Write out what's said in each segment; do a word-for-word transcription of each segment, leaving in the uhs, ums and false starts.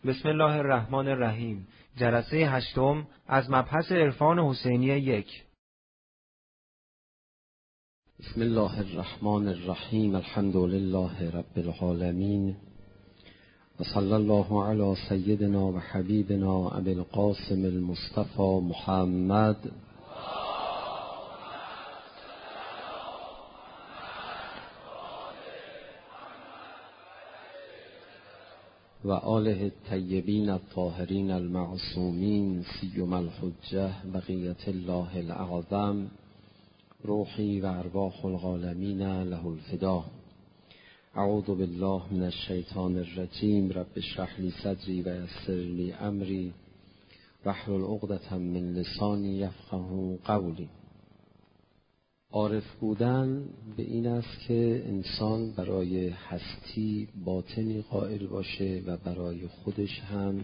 بسم الله الرحمن الرحیم. جلسه هشتم از مبحث عرفان حسینی یک. بسم الله الرحمن الرحیم. الحمد لله رب العالمین و صلی الله علی سیدنا و حبیبنا ابی القاسم المصطفى محمد و آله الطیبین الطاهرین المعصومین سیما الحجة بقیة الله الاعظم روحی و ارواح العالمین له الفدا. اعوذ بالله من الشیطان الرجیم. رب اشرح لی صدری و یسر لی امری واحلل عقدة من لسانی یفقهوا قولی. عارف بودن به این است که انسان برای هستی باطنی قائل باشه و برای خودش هم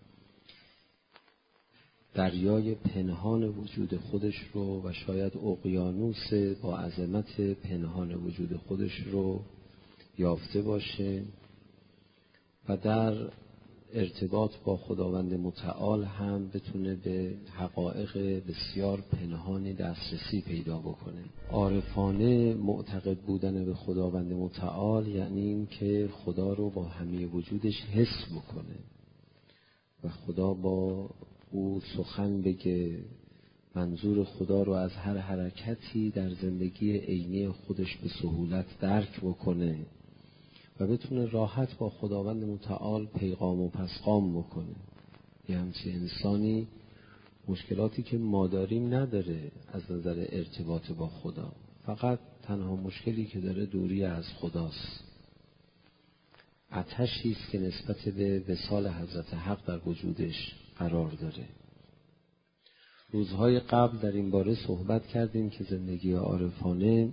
دریای پنهان وجود خودش رو و شاید اقیانوس با عظمت پنهان وجود خودش رو یافته باشه و در ارتباط با خداوند متعال هم بتونه به حقایق بسیار پنهانی دسترسی پیدا بکنه. عارفانه معتقد بودن به خداوند متعال یعنی این که خدا رو با همه وجودش حس بکنه و خدا با او سخن بگه، منظور خدا رو از هر حرکتی در زندگی عینی خودش به سهولت درک بکنه و بتونه راحت با خداوند متعال پیغام و پسقام بکنه. یه همچین انسانی مشکلاتی که ما داریم نداره از نظر ارتباط با خدا، فقط تنها مشکلی که داره دوری از خداست. آتشی است که نسبت به وصال حضرت حق در وجودش قرار داره. روزهای قبل در این باره صحبت کردیم که زندگی عارفانه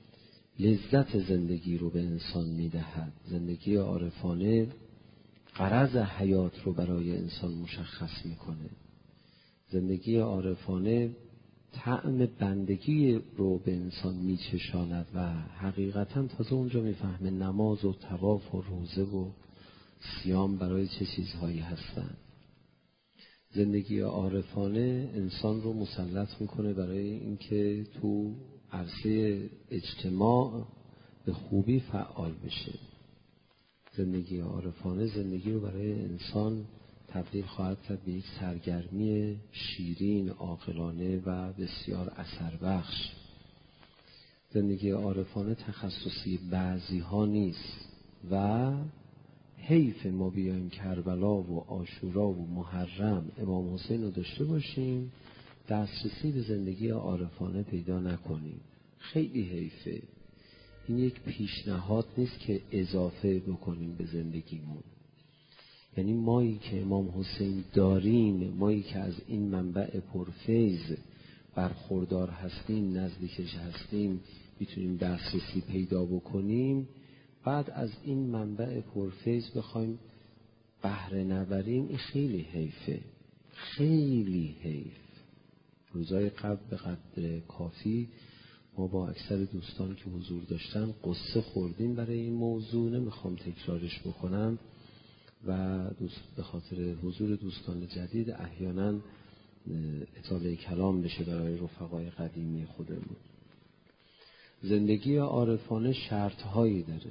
لذت زندگی رو به انسان میدهد. زندگی عارفانه غرض حیات رو برای انسان مشخص میکنه. زندگی عارفانه طعم بندگی رو به انسان میچشاند و حقیقتا تازه اونجا میفهمه نماز و طواف و روزه و صیام برای چه چیزهایی هستند. زندگی عارفانه انسان رو مسلط میکنه برای اینکه تو عرصه اجتماع به خوبی فعال بشه. زندگی عارفانه زندگی رو برای انسان تبدیل خواهد کرد به یک سرگرمی شیرین، عاقلانه و بسیار اثر بخش. زندگی عارفانه تخصصی بعضی ها نیست و حیف ما بیایم کربلا و عاشورا و محرم امام حسین رو داشته باشیم دسترسی به زندگی عارفانه پیدا نکنیم. خیلی حیفه. این یک پیشنهاد نیست که اضافه بکنیم به زندگیمون. یعنی مایی که امام حسین داریم، مایی که از این منبع پرفیض برخوردار هستیم، نزدیکش هستیم، میتونیم دسترسی پیدا بکنیم، بعد از این منبع پرفیض بخوایم بهره نبریم، این خیلی حیفه. خیلی حیف. روزای قبل به قدر کافی ما با اکثر دوستان که حضور داشتن قصه خوردیم برای این موضوع. نمیخوام تکرارش بکنم و دوست به خاطر حضور دوستان جدید احیانا اطاله کلام بشه برای رفقای قدیمی خودمون. زندگی عارفانه شرطهایی داره.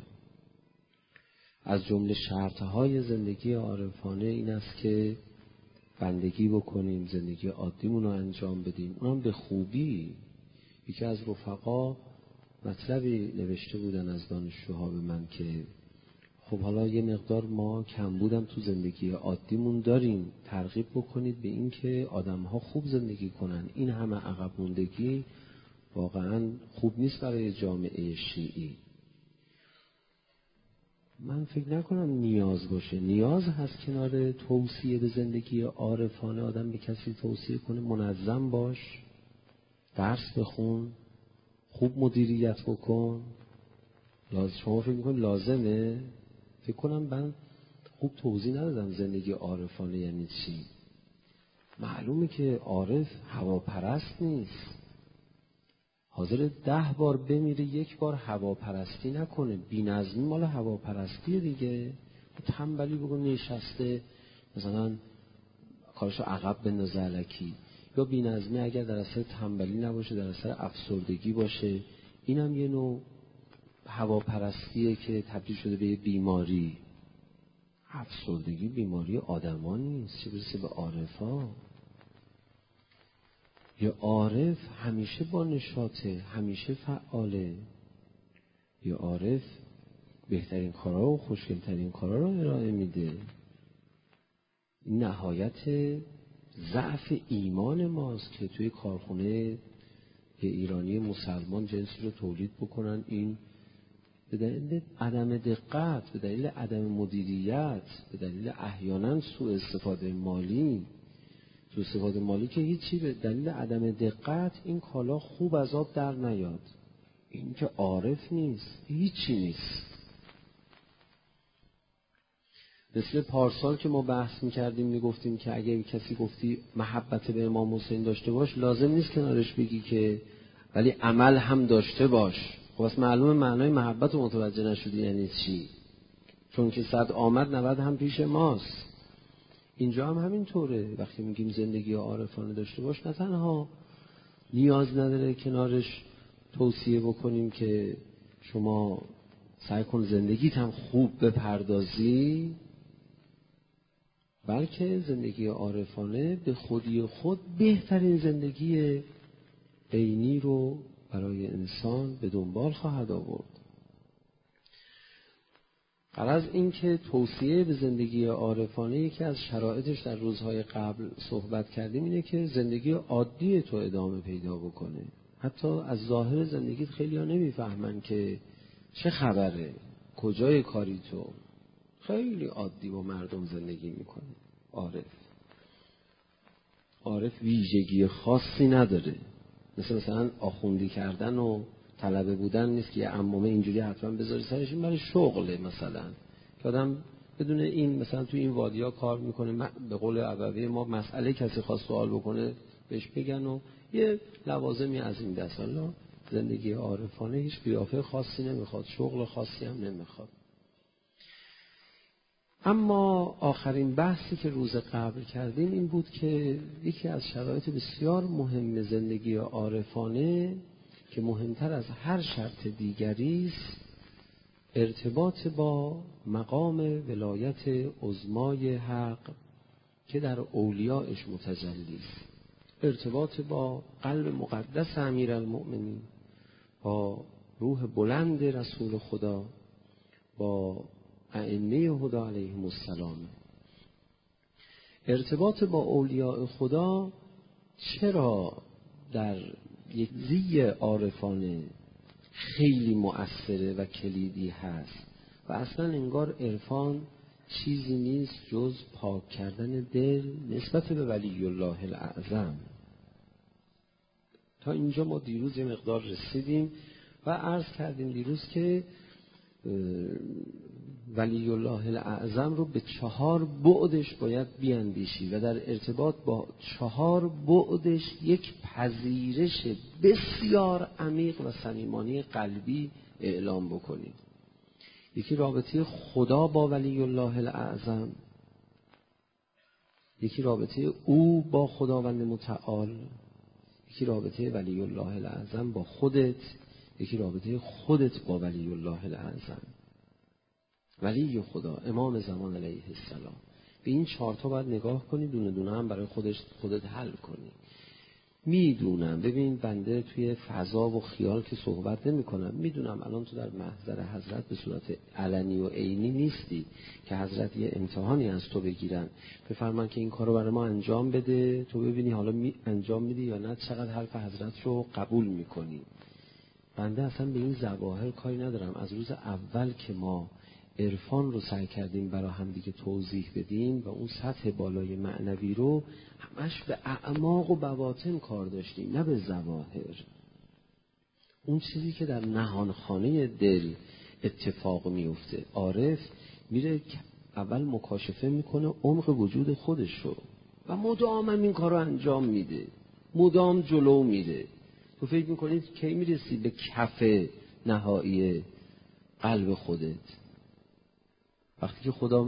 از جمله شرطهای زندگی عارفانه این است که بندگی بکنیم، زندگی عادیمون رو انجام بدیم، اونم به خوبی. یکی از رفقا مطلبی نوشته بودن از دانشجوها به من که خب حالا یه مقدار ما کم بودم تو زندگی عادیمون داریم، ترغیب بکنید به این که آدم‌ها خوب زندگی کنن. این همه عقب موندگی واقعا خوب نیست برای جامعه شیعی. من فکر نکنم نیاز باشه. نیاز هست کنار توصیه به زندگی عارفانه آدم به کسی توصیه کنه منظم باش، درس بخون، خوب مدیریت بکن. لازم شما فکر میکنید لازمه؟ فکر کنم من خوب توضیح ندادم زندگی عارفانه یعنی چی. معلومه که عارف هواپرست نیست. حاضر ده بار بمیره یک بار هواپرستی نکنه. بی‌نظمی مال هواپرستی دیگه. تنبلی بگو نشسته مثلا کارشو عقب بندازه الکی، یا بی‌نظمی اگر در اثر تنبلی نباشه، در اثر افسردگی باشه، اینم یه نوع هواپرستیه که تبدیل شده به یه بیماری. افسردگی بیماری آدمان نیست، چه برسه به عارفا. یه عارف همیشه با نشاطه، همیشه فعاله. یه عارف بهترین کارا و خوشگلترین کارا رو ارائه میده. این نهایت ضعف ایمان ماست که توی کارخونه یه ایرانی مسلمان جنسی رو تولید بکنن. این به دلیل عدم دقت، به دلیل عدم مدیریت، به دلیل احیانا سوء استفاده مالی، سوء استفاده مالی که هیچی، به دلیل عدم دقت این کالا خوب از آب در نیاد. این که عارف نیست، هیچی نیست. مثل پارسال که ما بحث میکردیم میگفتیم که اگه کسی گفتی محبت به امام حسین داشته باش، لازم نیست کنارش بگی که ولی عمل هم داشته باش. خب از معلومه معنای محبت رو متوجه نشدی یعنی چی؟ چون که صد آمد نود هم پیش ماست. اینجا هم همین طوره. وقتی میگیم زندگی عارفانه داشته باش، نه تنها نیاز نداره کنارش توصیه بکنیم که شما سعی کن زندگیت هم خوب بپردازی، بلکه زندگی عارفانه به خودی خود بهترین زندگی عینی رو برای انسان به دنبال خواهد آورد. غرض این که توصیه به زندگی عارفانه، یکی از شرایطش در روزهای قبل صحبت کردیم، اینه که زندگی عادی تو ادامه پیدا بکنه. حتی از ظاهر زندگیت خیلی ها نمیفهمن که چه خبره، کجای کاری تو. خیلی عادی با مردم زندگی میکنه. عارف عارف ویژگی خاصی نداره. مثل مثلا آخوندی کردن و طلبه بودن نیست که یه عمامه اینجوری حتما بذاری سرش، این برای شغله. مثلا که آدم بدون این مثلا توی این وادیا کار میکنه، به قول عبوی ما مسئله کسی خواست سوال بکنه بهش بگن و یه لوازمی از این دست. الله زندگی عارفانه هیچ قیافه خاصی نمیخواد، شغل خاصی هم نمیخواد. اما آخرین بحثی که روز قبل کردیم این بود که یکی از شرایط بسیار مهم زندگی عارفانه که مهمتر از هر شرط دیگری است، ارتباط با مقام ولایت عظمای حق که در اولیاءش متجلی است، ارتباط با قلب مقدس امیرالمؤمنین، با روح بلند رسول خدا، با ائمه هدی علیهم السلام. ارتباط با اولیاء خدا چرا در یک زی عارفانه خیلی مؤثره و کلیدی هست و اصلا انگار عرفان چیزی نیست جز پاک کردن دل نسبت به ولی الله الاعظم. تا اینجا ما دیروز یه مقدار رسیدیم و عرض کردیم دیروز که ولی الله الاعظم رو به چهار بعدش باید بیاندیشی و در ارتباط با چهار بعدش یک پذیرش بسیار عمیق و صمیمانه قلبی اعلام بکنی. یکی رابطه خدا با ولی الله الاعظم، یکی رابطه او با خداوند متعال، یکی رابطه ولی الله الاعظم با خودت، یکی رابطه خودت با ولی الله الاعظم. ولی خدا امام زمان علیه السلام. به این چهار تا باید نگاه کنی، دونه دونه هم برای خودش خودت حل کنی. میدونم ببین بنده توی فضا و خیال که صحبت نمی کنم، میدونم الان تو در محضر حضرت به صورت علنی و عینی نیستی که حضرت یه امتحانی از تو بگیرن بفرمان که این کارو برای ما انجام بده، تو ببینی حالا می انجام میدی یا نه، چقدر حرف حضرت رو قبول میکنی. بنده اصلا به این ظواهر کاری ندارم. از روز اول که ما عرفان رو سعی کردیم برای هم دیگه توضیح بدیم و اون سطح بالای معنوی رو همش به اعماق و بواطن کار داشتیم، نه به ظواهر. اون چیزی که در نهانخانه دل اتفاق میفته. عارف میره اول مکاشفه میکنه عمق وجود خودش رو و مدام هم این کار رو انجام میده، مدام جلو میره. تو فکر میکنید کی میرسی به کف نهایی قلب خودت؟ وقتی که خدا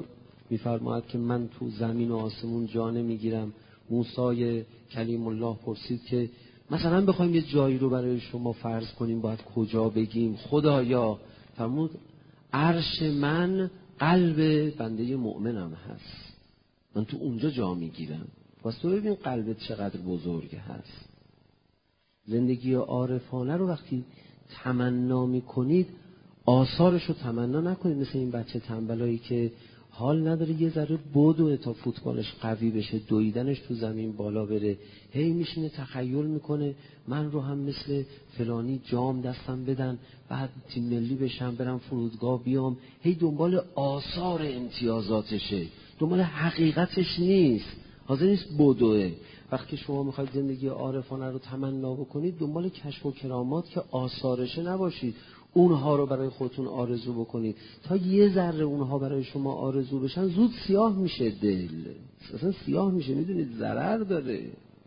میفرماید که من تو زمین و آسمون جا نمیگیرم. موسی کلیم الله پرسید که مثلا بخوایم یه جایی رو برای شما فرض کنیم باید کجا بگیم؟ خدایا فرمود عرش من قلب بنده مؤمنم هست، من تو اونجا جا میگیرم. واسه تو ببین قلبت چقدر بزرگ هست. زندگی عارفانه رو وقتی تمنا میکنید آثارش رو تمنا نکنید، مثل این بچه تنبلایی که حال نداره یه ذره بدوه تا فوتبالش قوی بشه، دویدنش تو زمین بالا بره، هی میشینه تخیل میکنه من رو هم مثل فلانی جام دستم بدن بعد تیم ملی بشم برم فرودگاه بیام، هی دنبال آثار امتیازاتشه، دنبال حقیقتش نیست، حاضر نیست بدوه. وقتی شما میخواید زندگی عارفانه رو تمنا بکنید دنبال کشف و کرامات که آثارشه نباشید، اونها رو برای خودتون آرزو بکنید. تا یه ذره اونها برای شما آرزو بشن زود سیاه میشه دل، اصلا سیاه میشه، میدونید ضرر داره،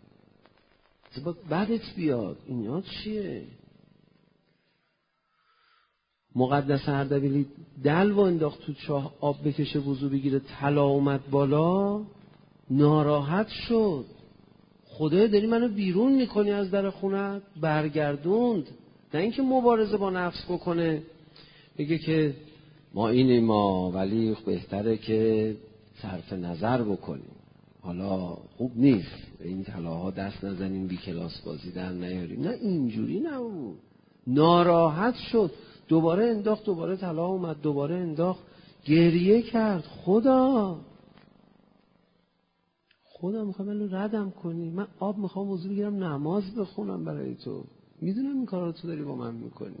بعدت بیاد. اینا چیه؟ مقدس اردبیلی دلو انداخت تو چاه آب بکشه وضو بگیره، طلا اومد بالا، ناراحت شد. خدای داری منو بیرون میکنی از در خونت؟ برگردوند. نه اینکه مبارزه با نفس بکنه بگه که ما اینیم ما ولی بهتره که صرف نظر بکنیم، حالا خوب نیست به این طلاها دست نزنیم، بی کلاس بازی در نیاریم. نه اینجوری نبود، ناراحت شد، دوباره انداخت، دوباره طلا اومد، دوباره انداخت، گریه کرد. خدا خدا میخوام منو ردم کنی، من آب میخوام وضو بگیرم نماز بخونم برای تو، میدونم این کارا رو تو داری با من میکنی.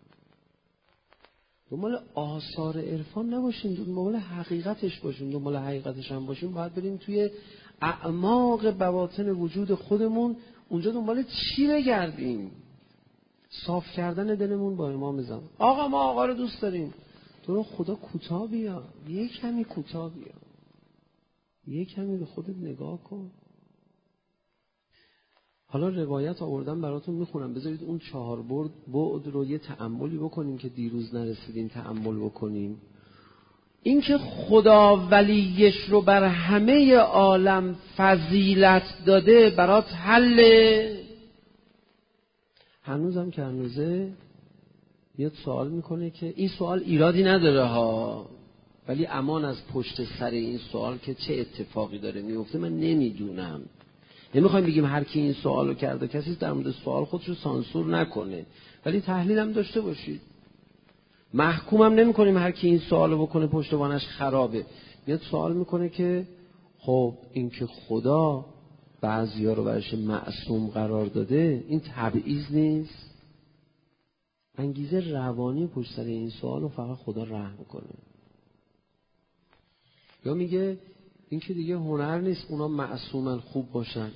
دنبال آثار عرفان نباشیم، دنبال حقیقتش باشیم. دنبال حقیقتش هم باشیم باید بریم توی اعماق بواطن وجود خودمون، اونجا دنبال چی بگردیم؟ صاف کردن دلمون با امام زمان. آقا ما آقا رو دوست داریم، تو رو خدا کوتاه بیا، یه کمی کوتاه بیا، یه کمی به خودت نگاه کن. حالا روایت آوردم براتون میخونم، بذارید اون چهار بعد بعد رو یه تأملی بکنیم که دیروز نرسیدیم تأمل بکنیم. این که خدا ولیش رو بر همه عالم فضیلت داده برات حله. هنوزم که هنوزه میاد سوال میکنه که این سوال ایرادی نداره ها، ولی امان از پشت سر این سوال که چه اتفاقی داره میفته من نمیدونم. نمیخوایم بگیم هر کی این سوالو کرده کسی در مورد سوال خودش رو سانسور نکنه، ولی تحلیل هم داشته باشید. محکومم نمیکنیم هر کی این سوالو بکنه پشتوانش خرابه. میاد سوال میکنه که خب این که خدا بعضیا رو برش معصوم قرار داده این تبعیض نیست؟ انگیزه روانی پشت سر این سوالو فقط خدا رحم کنه. یا میگه این که دیگه هنر نیست اونا معصومن خوب باشن.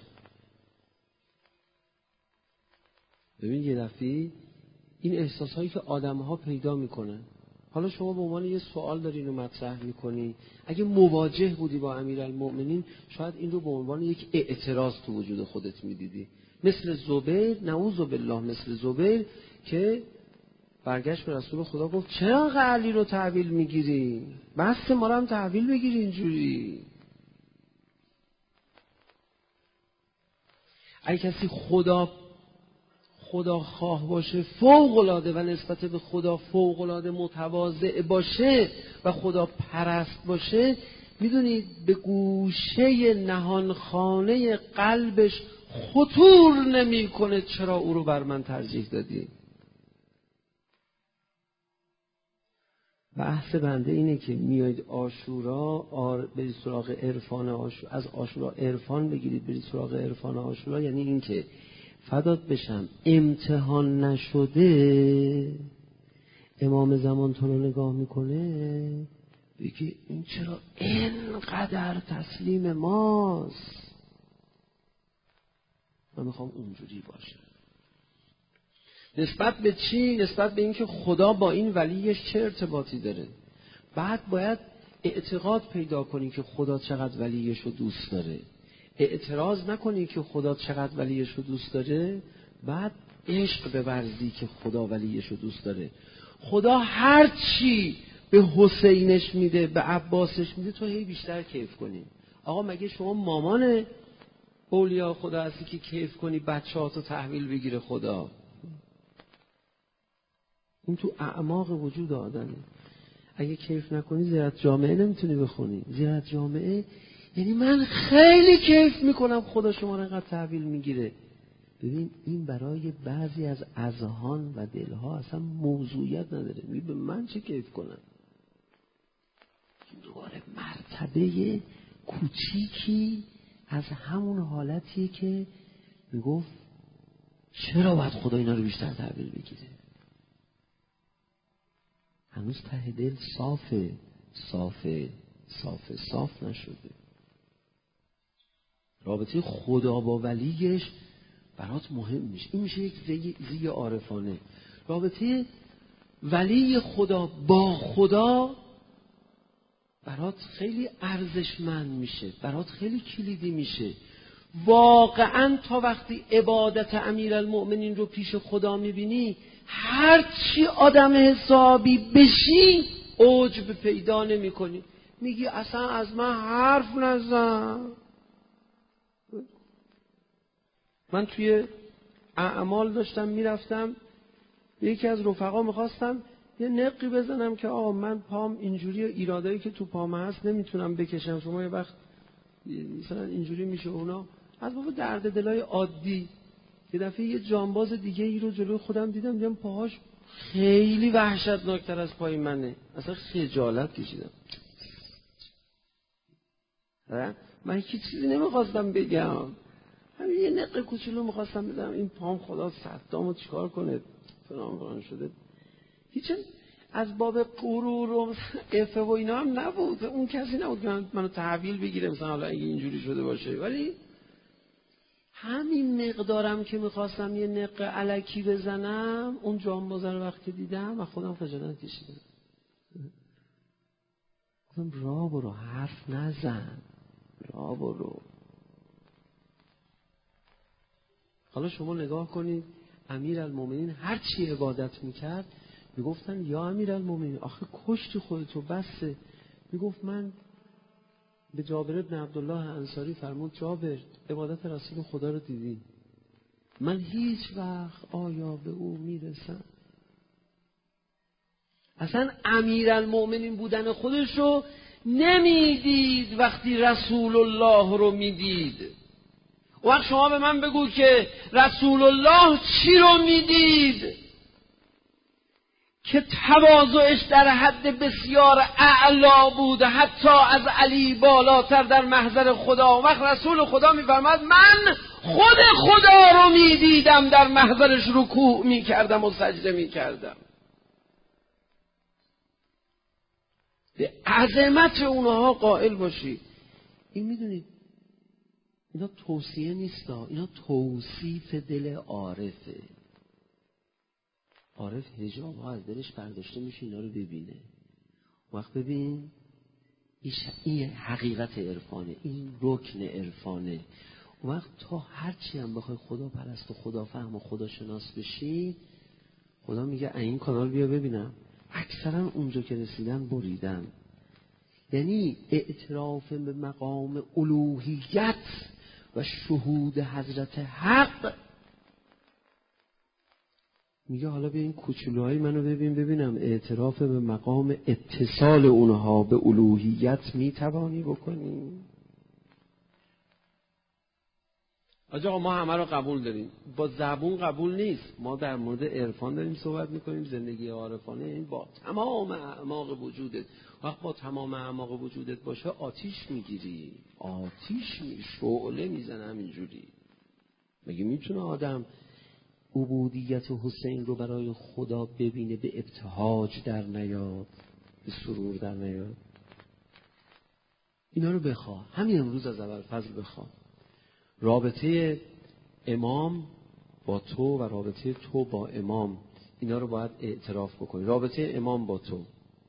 ببین یه دفعه این احساسهایی که آدم‌ها پیدا میکنن، حالا شما به عنوان یه سوال داری اینو مطرح میکنی، اگه مواجه بودی با امیرالمؤمنین شاید این رو به عنوان یک اعتراض تو وجود خودت میدیدی، مثل زبیر، نعوذ بالله، مثل زبیر که برگشت به رسول خدا گفت چرا علی رو تحویل میگیری؟ بس ما رو هم تحویل بگیری اینجوری. اگه کسی خدا خدا خواه باشه فوق العاده و نسبت به خدا فوق العاده متواضع باشه و خدا پرست باشه، میدونید به گوشه نهانخانه قلبش خطور نمیکنه چرا او رو بر من ترجیح دادی. بحث بنده اینه که میاید عاشورا آر... برید سراغ عرفان عاشورا، از عاشورا عرفان بگیرید برید سراغ عرفان عاشورا، یعنی این که فدات بشم امتحان نشده امام زمان تو رو نگاه میکنه بگی این چرا اینقدر تسلیم ماست، من میخوام اونجوری باشه. نسبت به چی؟ نسبت به اینکه خدا با این ولیش چه ارتباطی داره. بعد باید اعتقاد پیدا کنی که خدا چقدر ولیش رو دوست داره، اعتراض نکنی که خدا چقدر ولیش رو دوست داره، بعد عشق بورزی که خدا ولیش رو دوست داره. خدا هر چی به حسینش میده، به عباسش میده، تو هی بیشتر کیف کنی. آقا مگه شما مامان اولیاء خدا هستی که کیف کنی بچه‌هاتو تحویل بگیره خدا؟ این تو اعماق وجود آدمه. اگه کیف نکنی زیارت جامعه نمیتونی بخونی. زیارت جامعه یعنی من خیلی کیف میکنم خدا شما رو انقدر تحویل میگیره. ببین این برای بعضی از اذهان و دلها اصلا موضوعیت نداره. میگه به من چه کیف کنم؟ دوباره مرتبه کوچیکی از همون حالتیه که میگفت چرا باید خدا اینا رو بیشتر تحویل بگیره؟ هنوز ته دل صافه صافه صافه صاف نشده. رابطه خدا با ولیش برات مهم میشه. این میشه یک زی, زی عارفانه. رابطه ولی خدا با خدا برات خیلی ارزشمند میشه، برات خیلی کلیدی میشه. واقعا تا وقتی عبادت امیرالمؤمنین رو پیش خدا میبینی، هر چی آدم حسابی بشی عجب پیدا نمی کنی. میگی اصلا از من حرف نزن. من توی اعمال داشتم میرفتم، یکی از رفقا میخواستم یه نقی بزنم که آقا من پام اینجوری، ایرادایی که تو پام هست نمیتونم بکشم، شما یه وقت مثلا اینجوری میشه. اونا از بابا درد دلای عادی. یه دفعه یه جانباز دیگه ای رو جلوی خودم دیدم، دیدم پاهاش خیلی وحشتناکتر از پای منه. اصلا خجالت کشیدم. من هیچ چیزی نمیخواستم بگم، همین یه نقه کوچولو میخواستم بدم. این پام خدا صدامو چیکار کنه فلان فلان شده. هیچ از باب غرور و عفه و اینا هم نبود. اون کسی نبود که منو تحویل بگیره مثلا حالا اگه اینجوری شده باشه. ولی همین مقدارم که میخواستم یه نقه الکی بزنم، اون جانبازه رو وقتی دیدم و خودم خجالت کشیدم. گفتم راه برو، حرف نزن، راه برو. حالا شما نگاه کنید امیرالمومنین هر چی عبادت میکرد میگفتن یا امیرالمومنین آخه کشتی خودتو بسه. میگفت من به جابر بن عبدالله انصاری فرمود جابر عبادت رسول خدا رو دیدی؟ من هیچ وقت آیا به او میرسم؟ اصلا امیرالمومنین بودن خودش رو نمیدید وقتی رسول الله رو میدید. وقت شما به من بگو که رسول الله چی رو میدید که تواضعش در حد بسیار اعلا بود، حتی از علی بالاتر در محضر خدا. وقت رسول خدا میفرماد من خود خدا رو میدیدم در محضرش رکوع میکردم و سجده میکردم. به عظمت اونها قائل باشی. این میدونید اینا توصیه نیست، اینا توصیف دل عارفه. عارف حجاب ها از دلش برداشته میشه اینا رو ببینه. وقت ببین این حقیقت عرفانه، این رکن عرفانه. وقت تا هرچی هم بخوای خدا پرست و خدا فهم و خدا شناس بشی، خدا میگه این کانال بیا ببینم. اکثرا اونجا که رسیدن بریدن. یعنی اعتراف به مقام الوهیت و شهود حضرت حق. میگه حالا بیا این کوچولوهای منو ببین ببینم اعتراف به مقام اتصال اونها به الوهیت میتوانی بکنی؟ آجا ما همه رو قبول داریم، با زبون قبول نیست. ما در مورد عرفان داریم صحبت میکنیم، زندگی عارفانه. این با تمام اعماق وجودت، وقت با تمام اعماق وجودت باشه آتیش میگیری، آتیش می شعله میزنه همینجوری. مگه میتونه آدم عبودیت حسین رو برای خدا ببینه به ابتهاج در نیاد، به سرور در نیاد؟ اینا رو بخواه، همین امروز از ابوالفضل بخواه. رابطه امام با تو و رابطه تو با امام، اینا رو باید اعتراف بکنی. رابطه امام با تو.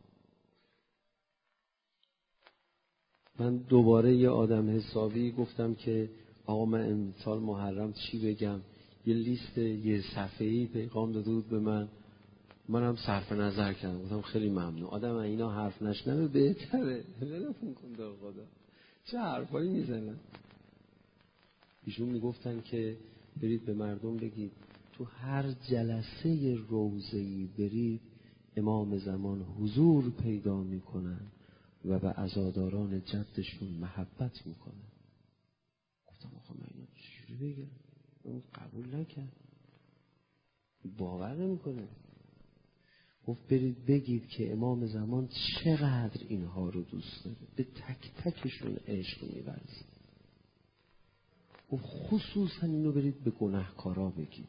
من دوباره یه آدم حسابی گفتم که آقا من امسال محرم چی بگم، یه لیست یه صفحه‌ای پیغام داده بود به من. منم صرف نظر کردم، گفتم خیلی ممنون. آدم اینا حرف نشنوه بهتره. ولمون کن در خدا، چه حرفایی میزنن. ایشون میگفتن که برید به مردم بگید تو هر جلسه روضه‌ای برید امام زمان حضور پیدا میکنن و به عزاداران جدشون محبت میکنن. گفتم آخه من اینا چجوری بگم؟ اون قبول نکرد، باور نمیکنه. گفت برید بگید که امام زمان چقدر اینها رو دوست داره، به تک تکشون عشق می‌ورزه. گفت خصوصا اینو برید به گناهکارا بگید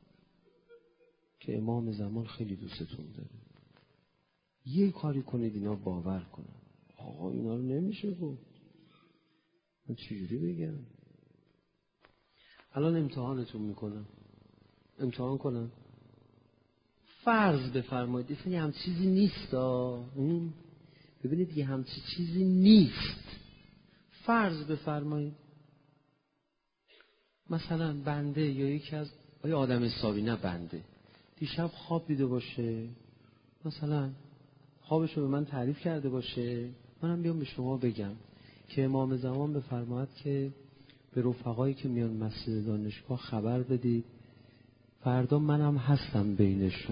که امام زمان خیلی دوستتون داره. یه کاری کنید اینا باور کنن. آقا اینا رو نمیشه گفت، من چجوری بگم؟ الان امتحانتون میکنم، امتحان کنم. فرض بفرمایید یه همچین چیزی نیست. ببینید یه همچین چیزی نیست. فرض بفرمایید مثلا بنده یا یکی از آیا آدم حسابی، نه بنده، دیشب خواب دیده باشه، مثلا خوابش رو به من تعریف کرده باشه، منم بیام به شما بگم که امام زمان بفرماید که به رفقایی که میان مسجد دانشگاه خبر بدید فردا منم هستم بینشون،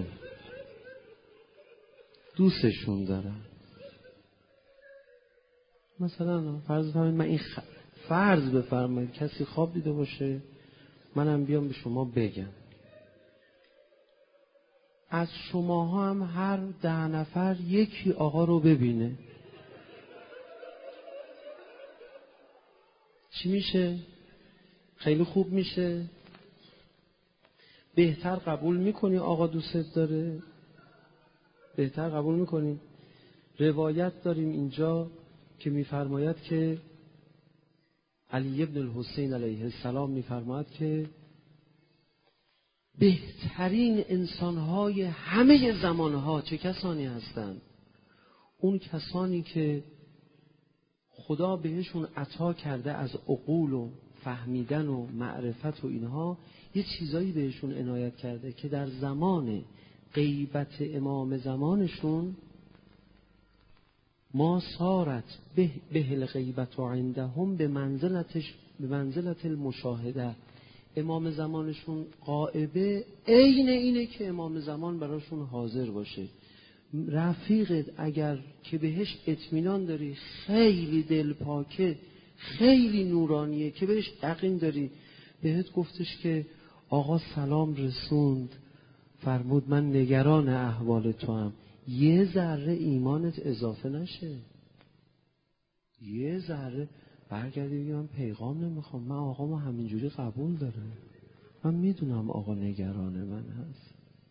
دوستشون دارم. مثلا فرض بفرمایید من این خ... فرض بفرمایید کسی خواب دیده باشه، منم بیام به شما بگم. از شماها هم هر ده نفر یکی آقا رو ببینه، چی میشه؟ خیلی خوب میشه؟ بهتر قبول میکنی آقا دوستت داره؟ بهتر قبول میکنی؟ روایت داریم اینجا که میفرماید که علی ابن الحسین علیه السلام میفرماید که بهترین انسانهای همه زمانها چه کسانی هستند؟ اون کسانی که خدا بهشون عطا کرده از عقول و فهمیدن و معرفت و اینها، یه چیزایی بهشون عنایت کرده که در زمان غیبت امام زمانشون ما صارت به به الغیبت عندهم به منزلتش به منزلت المشاهده. امام زمانشون غائبه عین اینه که امام زمان براشون حاضر باشه. رفیقت اگر که بهش اطمینان داری خیلی دلپاکه، خیلی نورانیه، که بهش یقین داری، بهت گفتش که آقا سلام رسوند، فرمود من نگران احوال تو هم، یه ذره ایمانت اضافه نشه؟ یه ذره برگردی بگی من پیغام نمیخوام، من آقا ما همینجوری قبول داره، من میدونم آقا نگران من هست.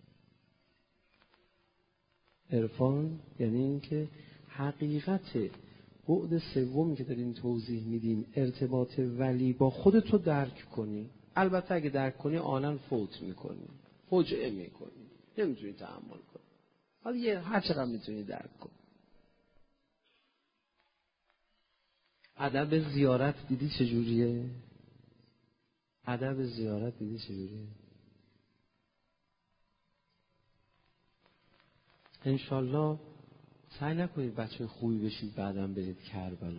عرفان یعنی این که حقیقت بعد سومی که داریم توضیح میدیم، ارتباط ولی با خودتو درک کنی. البته اگه درک کنی آنن فوت میکنی، فوجعه میکنی، نمیتونی تحمل کنی. حالا یه هر چقدر میتونی درک کن. ادب زیارت دیدی چجوریه؟ ادب زیارت دیدی چجوریه؟ انشالله سعی نکنید بچه خوبی بشید بعدم برید کربلا.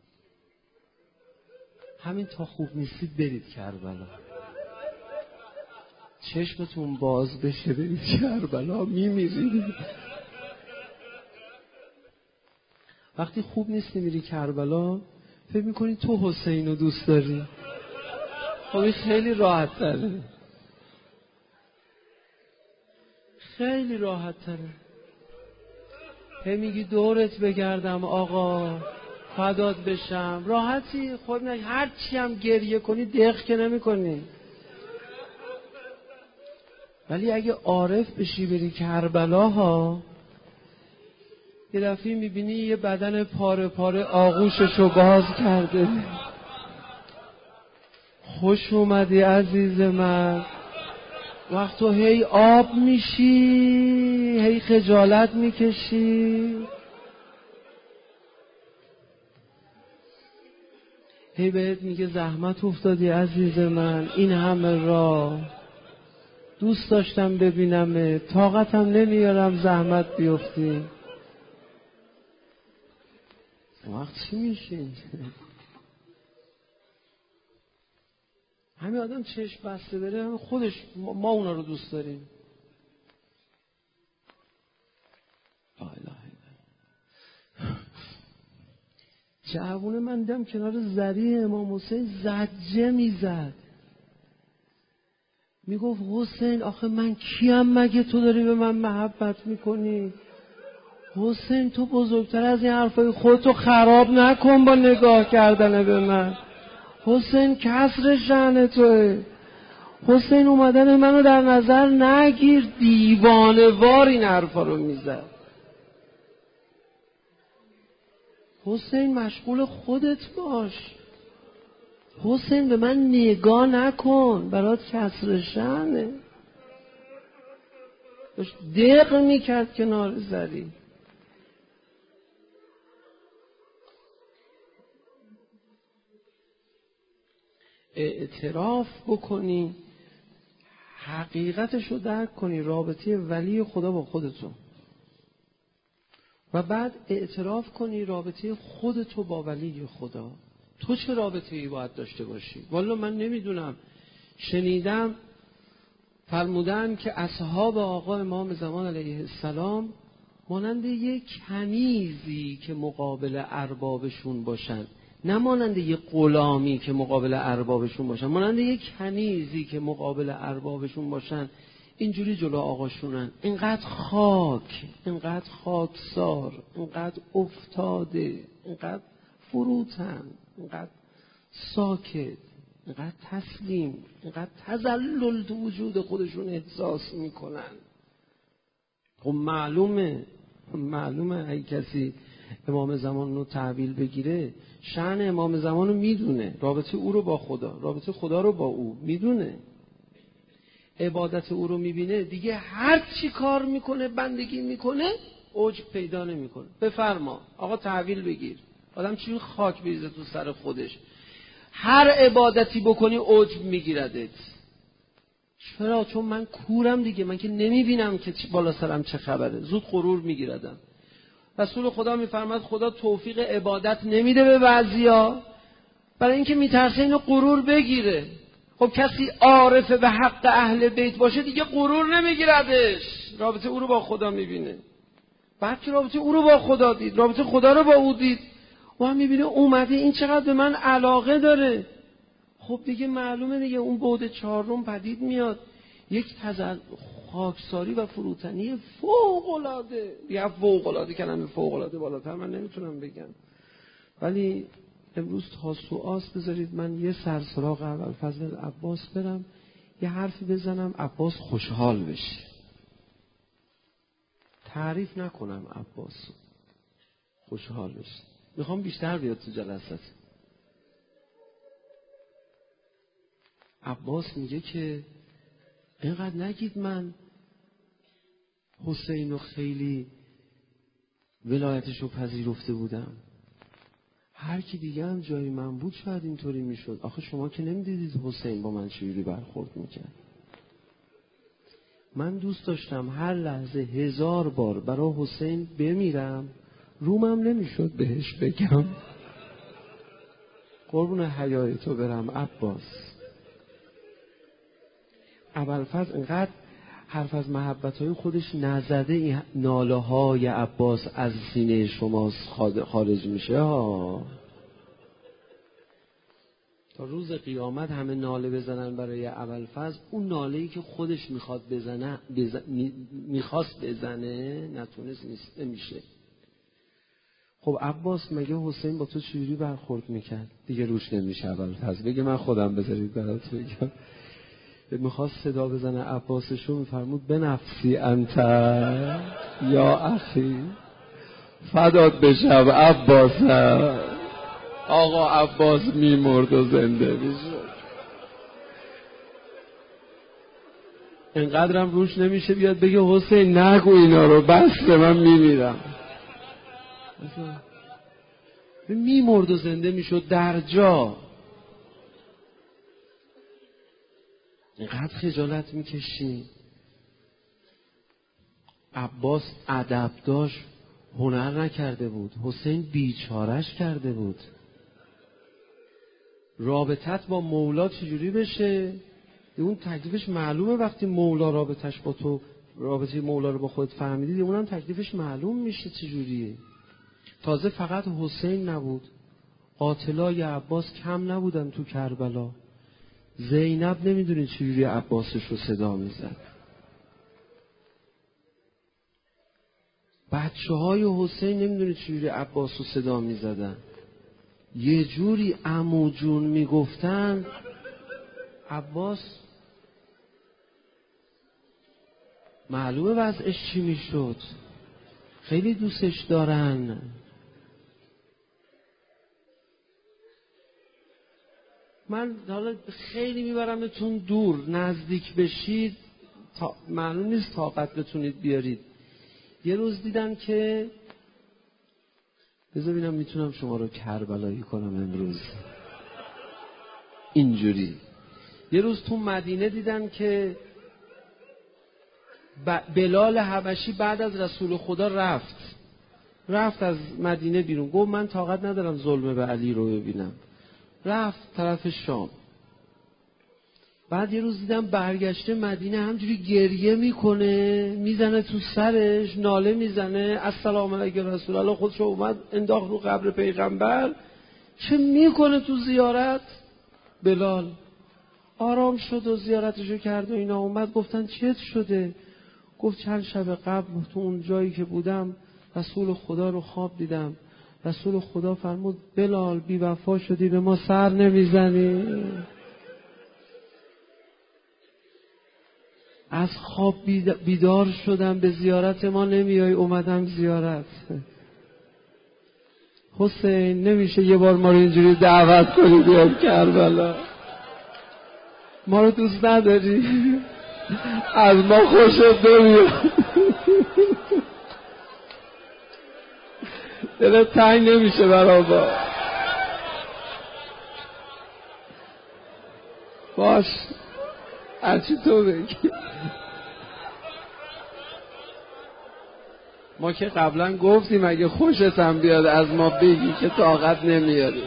همین تا خوب نیستید برید کربلا، چشمتون باز بشه برید کربلا، میمیرید. وقتی خوب نیستی میری کربلا فکر میکنی تو حسین رو دوست داری. خب خیلی راحت تره، خیلی راحت تره. هی میگی دورت بگردم آقا، فدات بشم، راحتی. خب نه هر چی هم گریه کنی دق که نمی کنی. ولی اگه عارف بشی بری کربلا ها، یه دفعه میبینی یه بدن پاره پاره آغوششو باز کرده. خوش اومدی عزیز من. وقت تو هی آب میشی، هی خجالت میکشی، هی بهت میگه زحمت افتادی عزیز من، این همه راه. دوست داشتم ببینم، طاقتم نمیارم زحمت بیفتی. وقت چی میشه؟ همین آدم چشم بسته بره، همین خودش ما اونا رو دوست داریم. لا اله الا الله. جوونه من دیدم کنار زری امام حسین زجه میزد، میگفت حسین آخه من کیم مگه تو داری به من محبت میکنی؟ حسین تو بزرگتر از این حرفای خودتو خراب نکن با نگاه کردن به من. حسین کسر شأن توه. حسین اومدن منو در نظر نگیر. دیوانه وار این حرفا رو میزد. حسین مشغول خودت باش. حسین به من نگاه نکن، برات کسر شأنه. داشت دق میکرد کنار زری. اعتراف بکنی، حقیقتش رو درک کنی، رابطه ولی خدا با خودتون، و بعد اعتراف کنی رابطه خودتو با ولی خدا. تو چه رابطه ای باید داشته باشی؟ والا من نمیدونم. شنیدم فرمودن که اصحاب آقا امام زمان علیه السلام مانند یک کنیزی که مقابل اربابشون باشن، نه مانند یک غلامی که مقابل اربابشون باشن، مانند یک کنیزی که مقابل اربابشون باشن، اینجوری جلو آقاشونن. اینقدر خاک، اینقدر خاکسار، اینقدر افتاده، اینقدر فروتن، اینقدر ساکت، اینقدر تسلیم، اینقدر تذلل تو وجود خودشون احساس میکنن. خب معلومه معلومه اگه کسی امام زمان رو تحویل بگیره، شأن امام زمان رو میدونه، رابطه او رو با خدا، رابطه خدا رو با او میدونه، عبادت او رو میبینه، دیگه هر چی کار میکنه، بندگی میکنه، عجب پیدا نمیکنه. بفرما آقا تحویل بگیر. آدم چی خاک بریزه تو سر خودش. هر عبادتی بکنی عجب میگیردت. چرا؟ چون من کورم دیگه، من که نمیبینم که بالا سرم چه خبره، زود غرور میگیردم. رسول خدا میفرماد خدا توفیق عبادت نمیده به بعضیا برای اینکه میترسه اینو غرور بگیره. خب کسی عارف به حق اهل بیت باشه دیگه غرور نمیگیردش، رابطه او رو با خدا میبینه. بعد که رابطه او رو با خدا دید، رابطه خدا رو با او دید، و هم میبینه اومده این چقدر به من علاقه داره. خب دیگه معلومه دیگه اون بعد چهارم پدید میاد، یک تزل خاکساری و فروتنی فوق العاده. یا فوق العاده، کلمه فوق العاده بالاتر من نمیتونم بگم. ولی امروز تاسوعاست، بذارید من یه سرسراغ ابوالفضل عباس برم، یه حرفی بزنم عباس خوشحال بشه. تعریف نکنم عباس، خوشحال بشه. میخوام بیشتر بیاد تو جلسات. عباس میگه که اینقدر نگید من حسین رو خیلی ولایتش رو پذیرفته بودم، هر کی دیگه هم جای من بود شاید اینطوری میشد. آخه شما که نمیدیدید حسین با من چجوری برخورد میکرد. من دوست داشتم هر لحظه هزار بار برای حسین بمیرم، رومم نمیشد بهش بگم. قربون حیای تو برم عباس. ابوالفضل اینقدر حرف از محبت‌های خودش نزده، این ناله های عباس از سینه شما خارج میشه ها. تا روز قیامت همه ناله بزنن برای ابوالفضل، اون ناله‌ای که خودش میخواد بزنه بزن... میخواست بزنه نتونست، نیست نمیشه. خب عباس مگه حسین با تو چجوری برخورد میکرد؟ دیگه روش نمیشه ابوالفضل بگه من خودم بذارید برات بگم. میخواست صدا بزنه عباسشو، میفرمود به نفسی انت یا اخی، فدات بشم عباس. آقا عباس میمرد و زنده میشه. اینقدرم روش نمیشه بیاد بگه حسین نگو اینا رو، بس من میمیرم. میمرد و زنده میشد در جا. اینقدر خجالت میکشی. عباس ادب داشت، هنر نکرده بود. حسین بیچارش کرده بود. رابطت با مولا چجوری بشه؟ اون تکلیفش معلومه. وقتی مولا رابطش با تو، رابطه مولا رو با خودت فهمیدی، اونم تکلیفش معلوم میشه چجوریه. تازه فقط حسین نبود، قاتلای عباس کم نبودن تو کربلا. زینب نمیدونی چجوری عباسش رو صدا میزد. بچه های حسین نمیدونی چجوری عباس رو صدا میزدن. یه جوری عمو جون میگفتن عباس معلومه وضعش چی میشد. خیلی دوستش دارن. من حالا خیلی میبرمتون دور، نزدیک بشید تا معلوم نیست طاقت بتونید بیارید. یه روز دیدم که بذار ببینم میتونم شما رو کربلایی کنم امروز اینجوری. یه روز تو مدینه دیدن که بلال حبشی بعد از رسول خدا رفت رفت از مدینه بیرون. گفت من طاقت ندارم ظلم به علی رو ببینم. رفت طرف شام. بعد یه روز دیدم برگشته مدینه همجوری گریه میکنه، میزنه تو سرش، ناله میزنه السلام علیک رسول الله. خودشو اومد انداخت رو قبر پیغمبر. چه میکنه تو زیارت؟ بلال آرام شد و زیارتشو کرد و اینا. اومد گفتن چت شده؟ گفت چند شب قبل تو اون جایی که بودم رسول خدا رو خواب دیدم. رسول خدا فرمود بلال بی وفا شدی، به ما سر نمیزنی. از خواب بیدار شدم، به زیارت ما نمیای، اومدم زیارت. حسین نمیشه یه بار ما رو اینجوری دعوت کنی بیام کربلا؟ ما رو دوست نداری؟ از ما خوشت نمیاد؟ دلت تنگ نمیشه برای ما؟ باش هرچی تو بگی. ما که قبلا گفتیم اگه خوشت هم بیاد از ما بگی که طاقت نمیاری.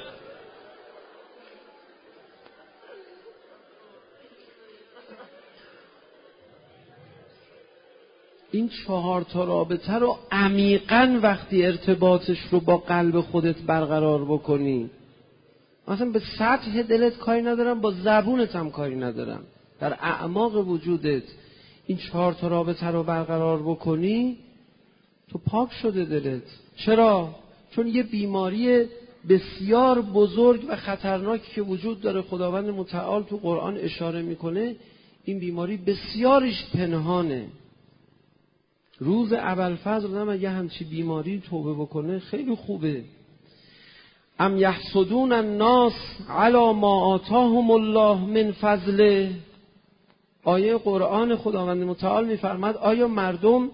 این چهار تا رابطه رو عمیقاً وقتی ارتباطش رو با قلب خودت برقرار بکنی، مثلا به سطح دلت کاری ندارم، با زبونت هم کاری ندارم، در اعماق وجودت این چهار تا رابطه رو برقرار بکنی، تو پاک شده دلت. چرا؟ چون یه بیماری بسیار بزرگ و خطرناکی که وجود داره، خداوند متعال تو قرآن اشاره میکنه، این بیماری بسیارش پنهانه. روز ابوالفضل آدم اگه همچی بیماری توبه بکنه خیلی خوبه. ام یحسدون الناس علی ما آتاهم الله من فضله. آیه قرآن خداوند متعال میفرماد آیا مردم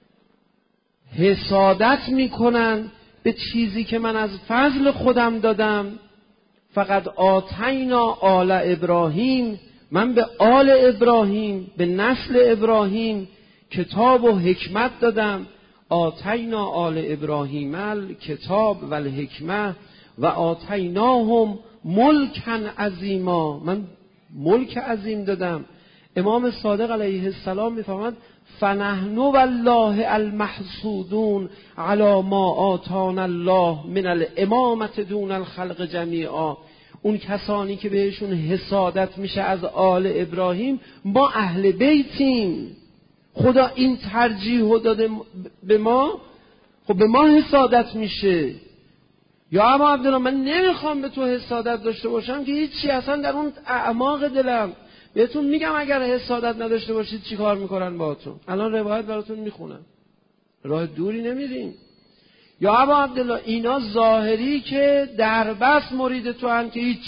حسادت میکنن به چیزی که من از فضل خودم دادم؟ فقط آتینا آل ابراهیم، من به آل ابراهیم، به نسل ابراهیم کتاب و حکمت دادم. آتینا آل ابراهیم الکتاب و الحکمه و آتیناهم ملکا عظیما، من ملک عظیم دادم. امام صادق علیه السلام میفرماد فنحن والله المحسودون علی ما آتانا الله من الامامة دون الخلق جمیعا. اون کسانی که بهشون حسادت میشه از آل ابراهیم، ما اهل بیتیم، خدا این ترجیح داده به ما، خب به ما حسادت میشه. یا ابا عبدالله من نمیخوام به تو حسادت داشته باشم که هیچی، اصلا در اون اعماق دلم بهتون میگم اگر حسادت نداشته باشید چی کار میکنن باهاتون. الان روایت براتون میخونم، راه دوری نمیریم. یا ابا عبدالله اینا ظاهری که در بس مرید تو هن که هیچ.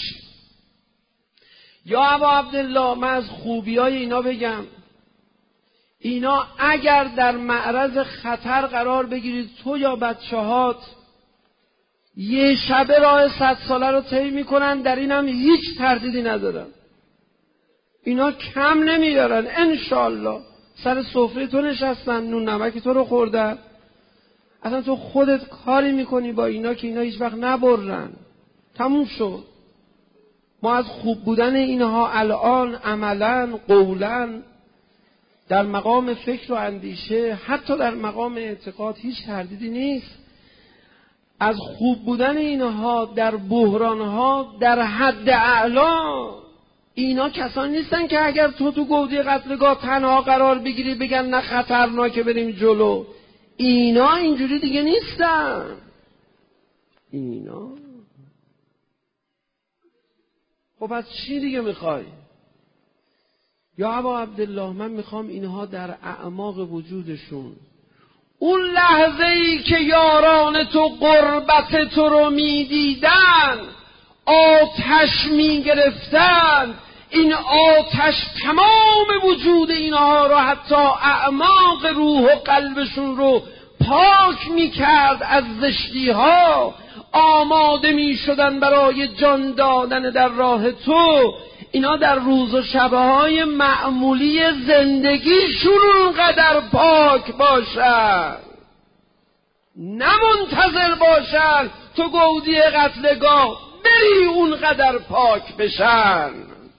یا ابا عبدالله من از خوبی های اینا بگم، اینا اگر در معرض خطر قرار بگیرید تو یا بچه‌هات، یه شبه راه صد ساله رو طی میکنن، در اینم هیچ تردیدی ندارم. اینا کم نمیارن انشالله. سر سفره تو نشستن، نون نمک تو رو خوردن، اصلا تو خودت کاری میکنی با اینا که اینا هیچ وقت نبرن. تموم شد. ما از خوب بودن اینها الان عملاً قولاً در مقام فکر و اندیشه، حتی در مقام اعتقاد هیچ تردیدی نیست. از خوب بودن اینها در بحرانها در حد اعلا. اینا کسانی نیستن که اگر تو تو گودی قتلگاه تنها قرار بگیری بگن نه خطرناکه بریم جلو. اینا اینجوری دیگه نیستن. اینا خب از چی دیگه میخوای؟ یا ابا عبدالله من میخوام اینها در اعماق وجودشون اون لحظه ای که یاران تو قربت تو رو میدیدن آتش میگرفتن، این آتش تمام وجود اینها رو حتی اعماق روح و قلبشون رو پاک میکرد از زشتی ها، آماده میشدن برای جان دادن در راه تو. اینا در روز و شبهای معمولی زندگیشون اونقدر پاک باشن، نه منتظر باشن تو گودی قتلگاه بری اونقدر پاک بشن.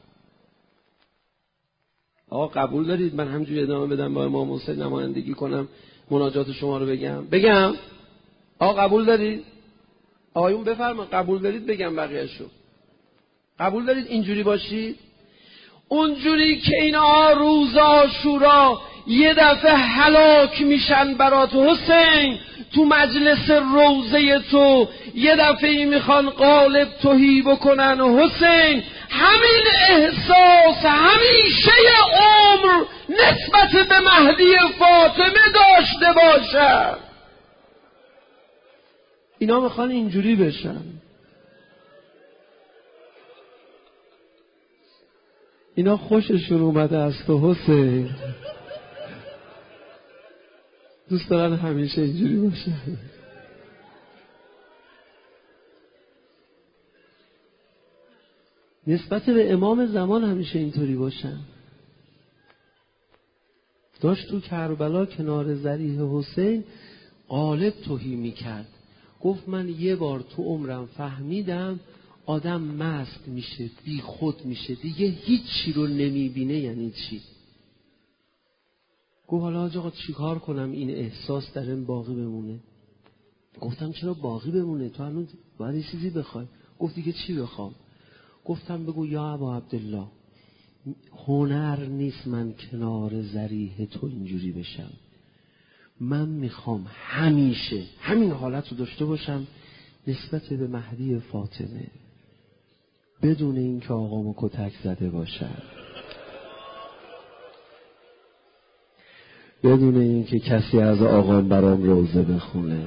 آقا قبول دارید من همجوری ادامه بدم با امام حسین نمایندگی کنم مناجات شما رو بگم؟ بگم؟ آقا قبول دارید؟ آقایون بفرمایید قبول دارید بگم بقیه‌شو؟ قبول دارید اینجوری باشید؟ اونجوری که اینا روز عاشورا یه دفعه هلاک میشن برات حسین، تو مجلس روضه تو یه دفعه میخوان قالب تهی بکنن حسین، همین احساس همیشه عمر نسبت به مهدی فاطمه داشته باشن. اینا میخوان اینجوری بشن. اینا خوششون اومده از تو حسین، دوست دارن همیشه اینجوری باشه. نسبت به امام زمان همیشه اینطوری باشن. داشت تو کربلا کنار ذریح حسین قالب تهی میکرد. گفت من یه بار تو عمرم فهمیدم آدم مست میشه، بی خود میشه، دیگه هیچی رو نمیبینه. یعنی چی؟ گفت حالا آقا چی کار کنم این احساس در این باقی بمونه؟ گفتم چرا باقی بمونه؟ تو الان باید یه چیزی بخوای. گفت دیگه چی بخوام؟ گفتم بگو یا ابا عبدالله هنر نیست من کنار ذریح تو اینجوری بشم، من میخوام همیشه همین حالت رو داشته باشم نسبت به مهدی فاطمه، بدون اینکه آقامو کتک زده باشم، بدون اینکه کسی از آقام برام روزه بخونه.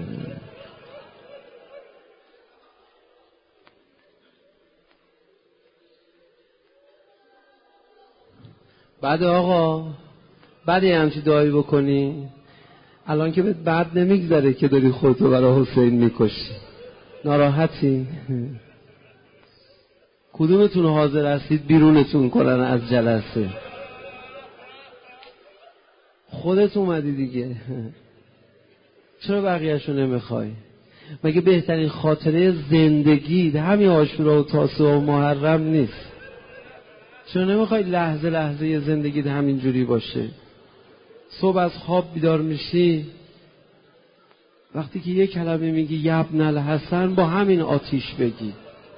بعد آقا بعد یه همچی دعایی بکنی، الان که بهت بعد نمیگذره که داری خودتو برای حسین میکشی، ناراحتی؟ کدومتون حاضر هستید بیرونتون کنن از جلسه؟ خودت اومدی دیگه، چرا بقیه‌شو نمیخوای؟ مگه بهترین خاطره زندگی همین عاشورا و تاسوعا و محرم نیست؟ چرا نمیخوای لحظه لحظه زندگیت همین جوری باشه؟ صبح از خواب بیدار میشی، وقتی که یه کلمه میگی یبن الحسن با همین آتیش بگی.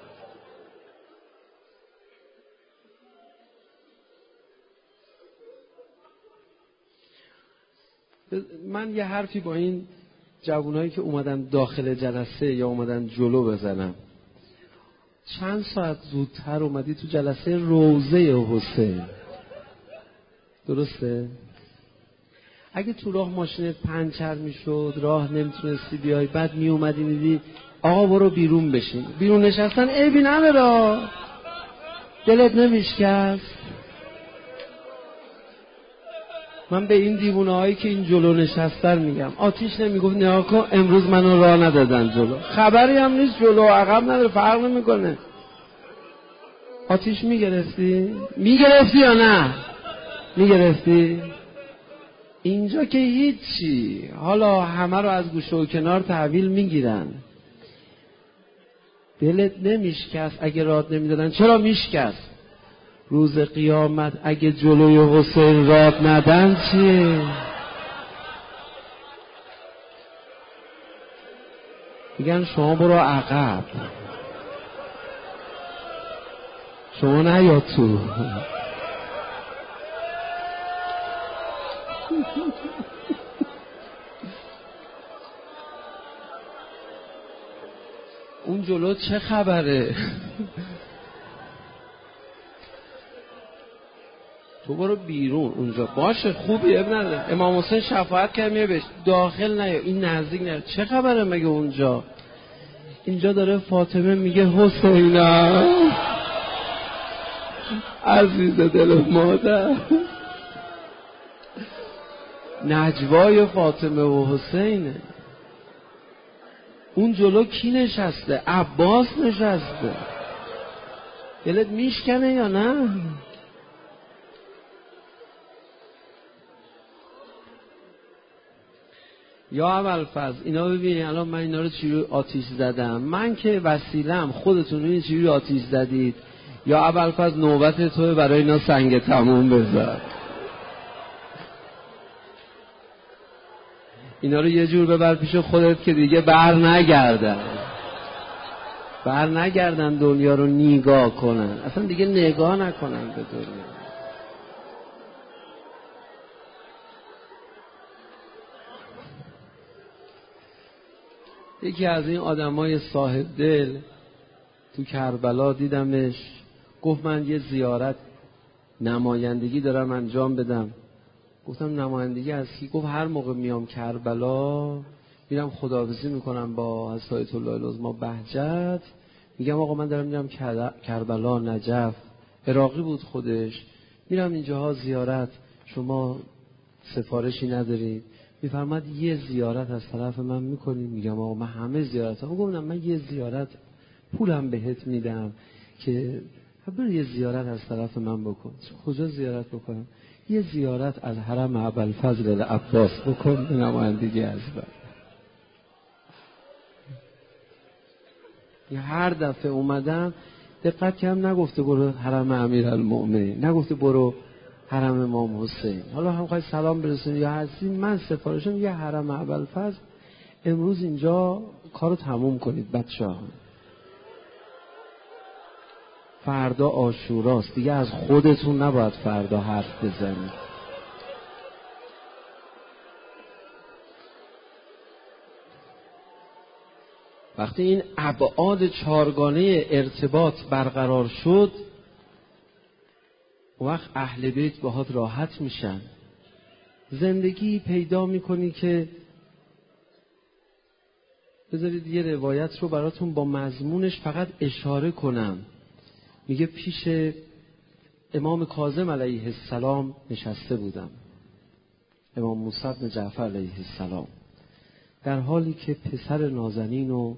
من یه حرفی با این جوانایی که اومدن داخل جلسه یا اومدن جلو بزنم. چند ساعت زودتر اومدی تو جلسه روضه حسین، درسته؟ اگه تو راه ماشینت پنچر میشد، راه نمیتونستی بیای، بعد می اومدی میدی آقا برو بیرون بشین، بیرون نشستن عیبی نداره، دلت نمیشکست؟ من به این دیوونه هایی که این جلو نشستن میگم آتیش نمیگفت نگاه کن امروز منو راه ندادن جلو، خبری هم نیست، جلو و عقب نداره، فرق نمیکنه. آتیش میگرفتی؟ میگرفتی یا نه؟ میگرفتی؟ اینجا که هیچی، حالا همه رو از گوشه و کنار تحویل میگیرن. دلت نمیشکست اگه راد نمیدادن؟ چرا میشکست؟ روز قیامت اگه جلوی حسین راد ندن چیه؟ میگن شما برو عقب، شما نیا تو. اون جلو چه خبره؟ تو برو بیرون اونجا باشه، خوبی اب نداره. امام حسین شفاعت کرد میره بهش، داخل نیا، این نزدیک نیا. چه خبره مگه اونجا؟ اینجا داره فاطمه میگه حسینم عزیز دل مادر. نجوای فاطمه و حسینه. اون جلو کی نشسته؟ عباس نشسته. دلت میشکنه یا نه؟ یا ابوالفضل اینا ببینید الان من اینا رو چجوری آتیش زدم. من که وسیله‌ام، خودتون این چجوری آتیش زدید. یا ابوالفضل نوبت توه برای اینا سنگ تموم بذار. اینا رو یه جور ببر پیش خودت که دیگه بر نگردن بر نگردن دنیا رو نگاه کنن، اصلا دیگه نگاه نکنن به دنیا. یکی از این آدمای صاحب دل تو کربلا دیدمش، گفت من یه زیارت نمایندگی دارم انجام بدم. گفتم نمایندگی از کی؟ گفت هر موقع میام کربلا میرم خداحافظی میکنم با حضرت آیت الله العظمی بهجت، میگم آقا من دارم میرم کربلا، نجف، عراقی بود خودش، میرم اینجاها زیارت، شما سفارشی ندارید؟ میفرماد یه زیارت از طرف من میکنید؟ میگم آقا من همه زیارت ها. گفتم من یه زیارت پولم بهت میدم که برو یه زیارت از طرف من بکن. کجا زیارت بکنم؟ یه زیارت از حرم ابوالفضل عباس بکن به نمایندگی از من. هر دفعه اومدم دقت کردم نگفته برو حرم امیرالمؤمنین، نگفته برو حرم امام حسین. حالا هم خواهی سلام برسونی یا هستی، من سفارشم یه حرم ابوالفضل امروز اینجا کارو تموم کنید بچه‌ها. فردا عاشوراست دیگه، از خودتون نباید فردا حرف بزنید. وقتی این ابعاد چارگانه ارتباط برقرار شد، وقت اهل بیت باهات راحت میشن. زندگی پیدا میکنی که بذارید یه روایت رو براتون با مضمونش فقط اشاره کنم. میگه پیش امام کاظم علیه السلام نشسته بودم، امام موسی بن جعفر علیه السلام، در حالی که پسر نازنین و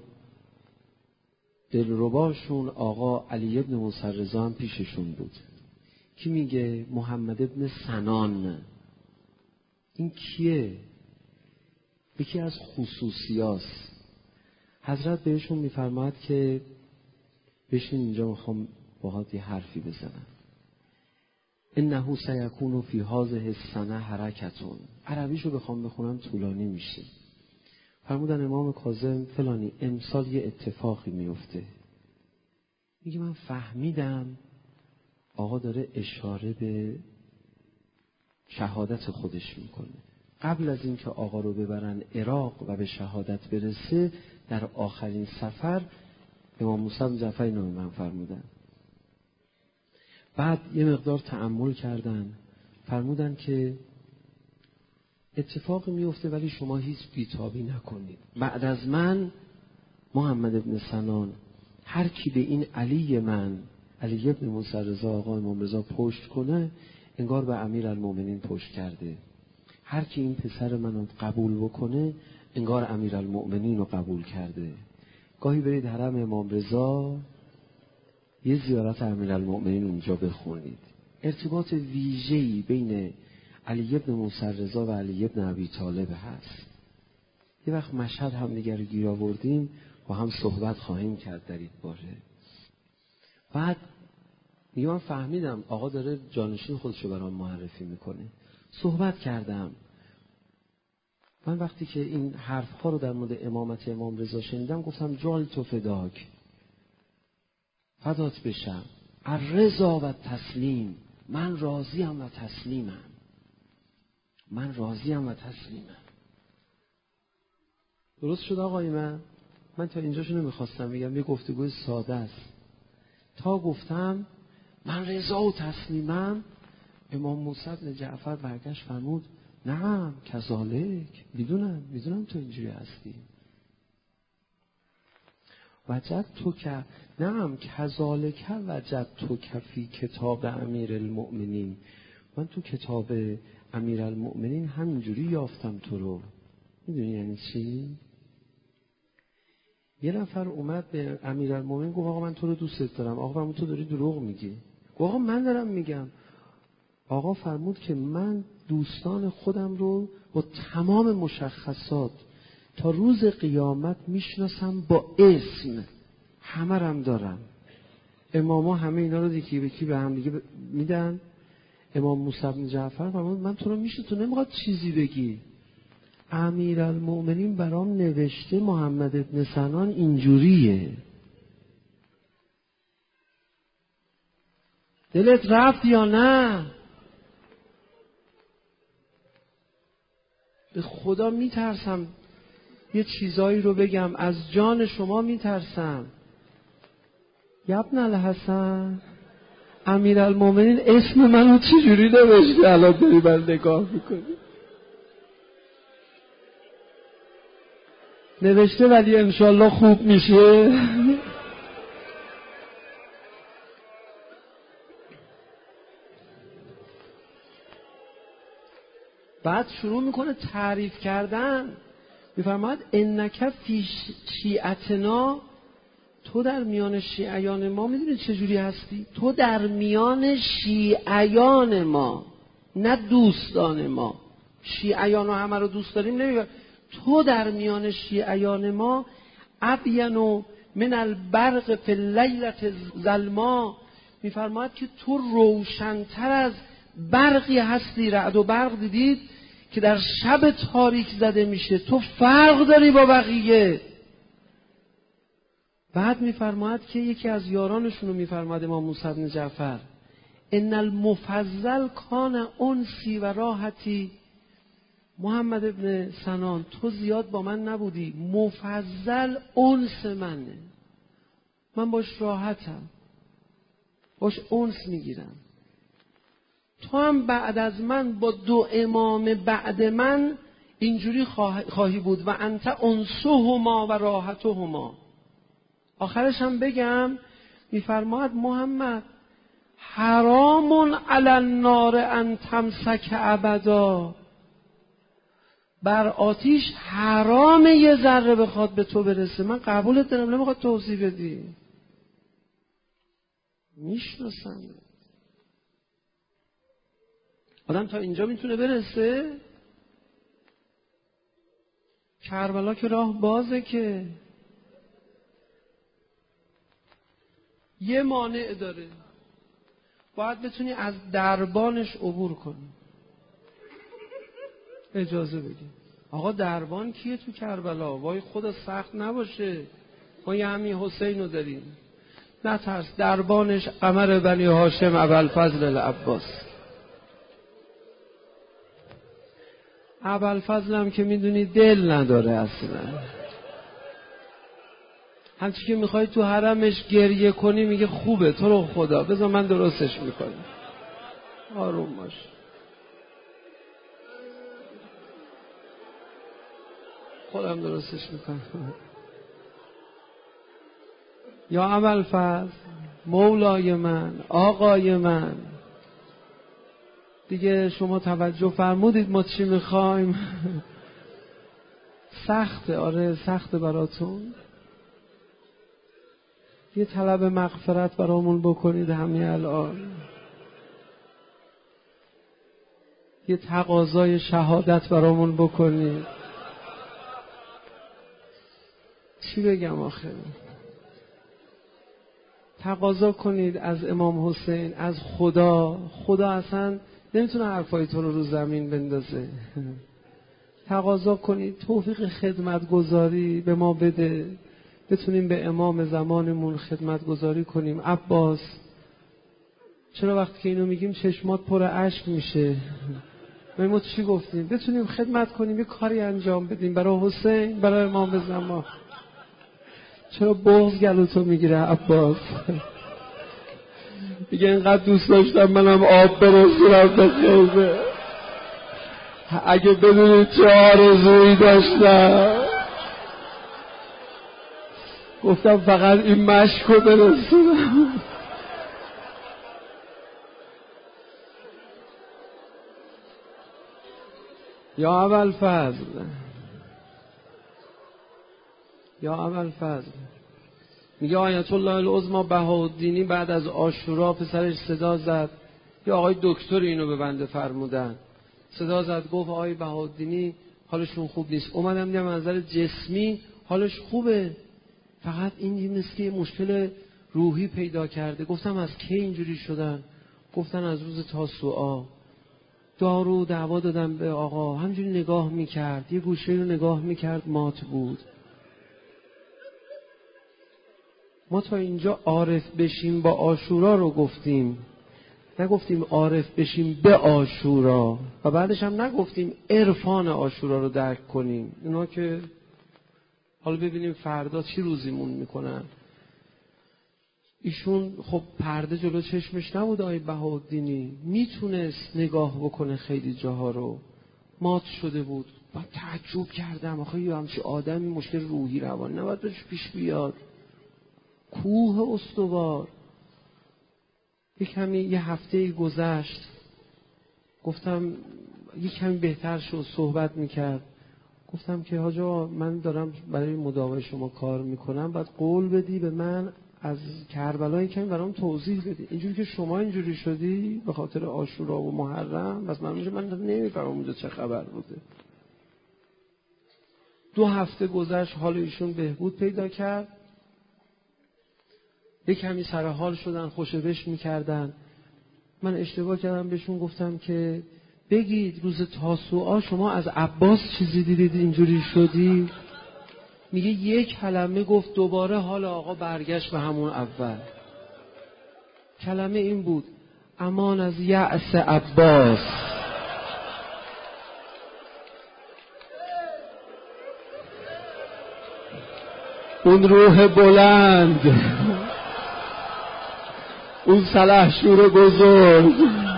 دلرباشون آقا علی ابن موسی رضا هم پیششون بود. کی میگه؟ محمد ابن سنان. این کیه؟ یکی از خصوصیاست. حضرت بهشون میفرماد که بشین اینجا، میخوام باهات یه حرفی بزنم. انه سیکون فی هذه السنه حرکتون. عربیشو بخوام بخونم طولانی میشه. فرمودن امام کاظم فلانی امسال یه اتفاقی میفته. میگه من فهمیدم آقا داره اشاره به شهادت خودش میکنه. قبل از اینکه آقا رو ببرن عراق و به شهادت برسه، در آخرین سفر امام موسی بن جعفر اینو من فرمودن. بعد یه مقدار تأمل کردن، فرمودن که اتفاقی میفته ولی شما هیچ بیتابی نکنید. بعد از من محمد ابن سنان، هر کی به این علی من، علی ابن موسی رضا آقا امام رضا پشت کنه، انگار به امیرالمؤمنین پشت کرده. هر کی این پسر منو قبول بکنه، انگار امیرالمؤمنین رو قبول کرده. گاهی برید حرم امام رضا، یه زیارت امیرالمؤمنین اونجا بخونید. ارتباط ویژه‌ای بین علی ابن موسی رضا و علی ابن ابی طالب هست. یه وقت مشهد هم دیگر رو گیر آوردیم، با هم صحبت خواهیم کرد در این باره. بعد میگه من فهمیدم آقا داره جانشین خودش رو برام معرفی میکنه. صحبت کردم. من وقتی که این حرفها رو در مورد امامت امام رضا شنیدم گفتم جال تو فداک، فدات بشم، الرضا و تسلیم، من راضیم و تسلیمم، من راضیم و تسلیمم. درست شد آقای من؟ من تا اینجاشو نمیخواستم بگم، یه گفتگوی ساده است. تا گفتم من رضا و تسلیمم، امام موسی بن جعفر برگشت فرمود نعم کذالک، میدونم میدونم تو اینجوری هستی. وجد تو که نعم کذالک وجد تو کفی کتاب امیرالمؤمنین، من تو کتاب امیرالمؤمنین همینجوری یافتم تو رو. میدونی یعنی چی؟ یه نفر اومد به امیرالمؤمنین گفت آقا من تو رو دوست دارم. آقا فرمود تو داری دروغ میگی. گفت آقا من دارم میگم. آقا فرمود که من دوستان خودم رو با تمام مشخصات تا روز قیامت میشناسم با اسم، همه رم دارم. اماما همه اینا رو یکی به یکی به هم دیگه میدن. امام موسی بن جعفر فرمود من تو رو میشه، تو نمیخواد چیزی بگی. امیرالمؤمنین برام نوشته محمد ابن سنان اینجوریه. دلت رفت یا نه؟ به خدا میترسم یه چیزایی رو بگم، از جان شما میترسم. یبن الحسن، امیرالمؤمنین اسم منو چجوری نوشته؟ الان داری من نگاه میکنی نوشته ولی انشالله خوب میشه. بعد شروع میکنه تعریف کردن، میفرماید انک فی شیعتنا، تو در میان شیعیان ما میدونی چجوری هستی؟ تو در میان شیعیان ما، نه دوستان ما. شیعیان رو همه رو دوست داریم نمیگه. تو در میان شیعیان ما ابین من البرق فی اللیلة الظلما، میفرماید که تو روشن‌تر از برقی هستی. رعد و برق دیدید که در شب تاریک زده میشه، تو فرق داری با بقیه. بعد میفرماید که یکی از یارانشون رو میفرماید امام موسی بن جعفر، ان المفضل کان انسی و راحتی. محمد ابن سنان تو زیاد با من نبودی، مفضل انس منه، من باش راحتم، باش انس میگیرم. تو هم بعد از من با دو امام بعد من اینجوری خواهی بود و انت انسهما و راحتهما. آخرش هم بگم میفرماید محمد حرام علی النار ان تمسک ابدا، بر آتیش حرام یه ذره بخواد به تو برسه. من قبولت دارم، نمیخواد توضیح بدی، میشناسم. آدم تا اینجا میتونه برسه؟ کربلا که راه بازه، که یه مانع داره، باید بتونی از دربانش عبور کنی. اجازه بگی آقا دربان کیه تو کربلا؟ وای خدا سخت نباشه، ما یه همین حسین رو داریم، نه ترس. دربانش قمر بنی هاشم ابوالفضل العباس. ابوالفضل هم که میدونی دل نداره اصلا، همچی که میخوای تو حرمش گریه کنی میگه خوبه تو رو خدا بذار من درستش میکنم. آروم باش. خودم درستش میکنم. یا ابوالفضل مولای من، آقای من، دیگه شما توجه فرمودید ما چی میخوایم. سخته، آره سخته براتون. یه طلب مغفرت برامون بکنید همین الان، یه تقاضای شهادت برامون بکنید. چی بگم آخه؟ تقاضا کنید از امام حسین، از خدا. خدا اصلا نمیتونه حرفای تو رو رو زمین بندازه. تقاضا کنید توفیق خدمت گذاری به ما بده، بتونیم به امام زمانمون خدمت گذاری کنیم. عباس، چرا وقتی که اینو میگیم چشمات پر اشک میشه؟ ما چی گفتیم؟ بتونیم خدمت کنیم، یه کاری انجام بدیم برای حسین، برای امام زمان. چرا بغض گلوتو میگیره عباس؟ میگه اینقدر دوست داشتم منم آب برسونم به خیمه، اگه بدونید چه آرزویی داشتم. گفتم فقط این مشکو برسونم. یا ابوالفضل، یا ابوالفضل، میگه آیت الله العظمی بهاءالدینی بعد از عاشورا پسرش صدا زد، یا آقای دکتر اینو به بنده فرمودن، صدا زد گفت آقای بهاءالدینی حالشون خوب نیست. اومدم دیدم منظر جسمی حالش خوبه، فقط این مثل که مشکل روحی پیدا کرده. گفتم از کی اینجوری شدن؟ گفتن از روز تاسوعا. دارو دعوا دادم به آقا، همجوری نگاه میکرد، یه گوشه رو نگاه میکرد مات بود. ما تا اینجا عارف بشیم با عاشورا رو گفتیم، نگفتیم عارف بشیم به عاشورا، و بعدش هم نگفتیم عرفان عاشورا رو درک کنیم. اینا که حالا ببینیم فردا چی روزیمون میکنن. ایشون خب پرده جلو چشمش نبود. آقای بهاءالدینی میتونست نگاه بکنه خیلی جاها رو، مات شده بود. با تعجب کردم آخه یه همچی آدمی مشکل روحی روانی نباید بهش پیش بیاد. کوه استوار. یه کمی یه هفته گذشت، گفتم یه کمی بهتر شد، صحبت میکرد. گفتم که حاج آقا من دارم برای مداوای شما کار میکنم، باید قول بدی به من از کربلا یه کمی برام توضیح بدی. اینجوری که شما اینجوری شدی به خاطر عاشورا و محرم، بس من میگم من نمیفهمم اونجا چه خبر بوده. دو هفته گذشت، حال ایشون بهبود پیدا کرد، یه کمی سر حال شدن، خوشبش میکردن. من اشتباه کردم بهشون گفتم که بگید روز تاسوعا شما از عباس چیزی دیدید اینجوری شدی؟ میگه یک کلمه گفت، دوباره حال آقا برگشت به همون اول. کلمه این بود: امان از یأس عباس. اون روح بلند، اون سلحشور بزرگ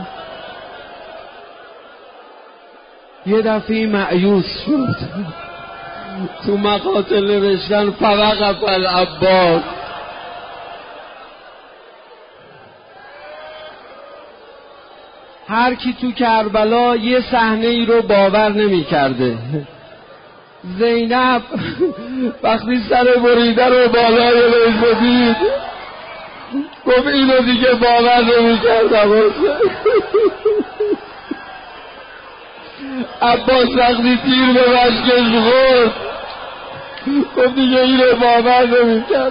یه دفعه مایوس شد. تو مقاتل نوشتن فوقف العباس. هر کی تو کربلا یه صحنه ای رو باور نمی کرده. زینب وقتی سر بریده رو بالای ویز دید گفت اینو دیگه باور نمی کردم. عباس وقتی تیر به مشکش خورد گفت دیگه اینو باور نمی کردم.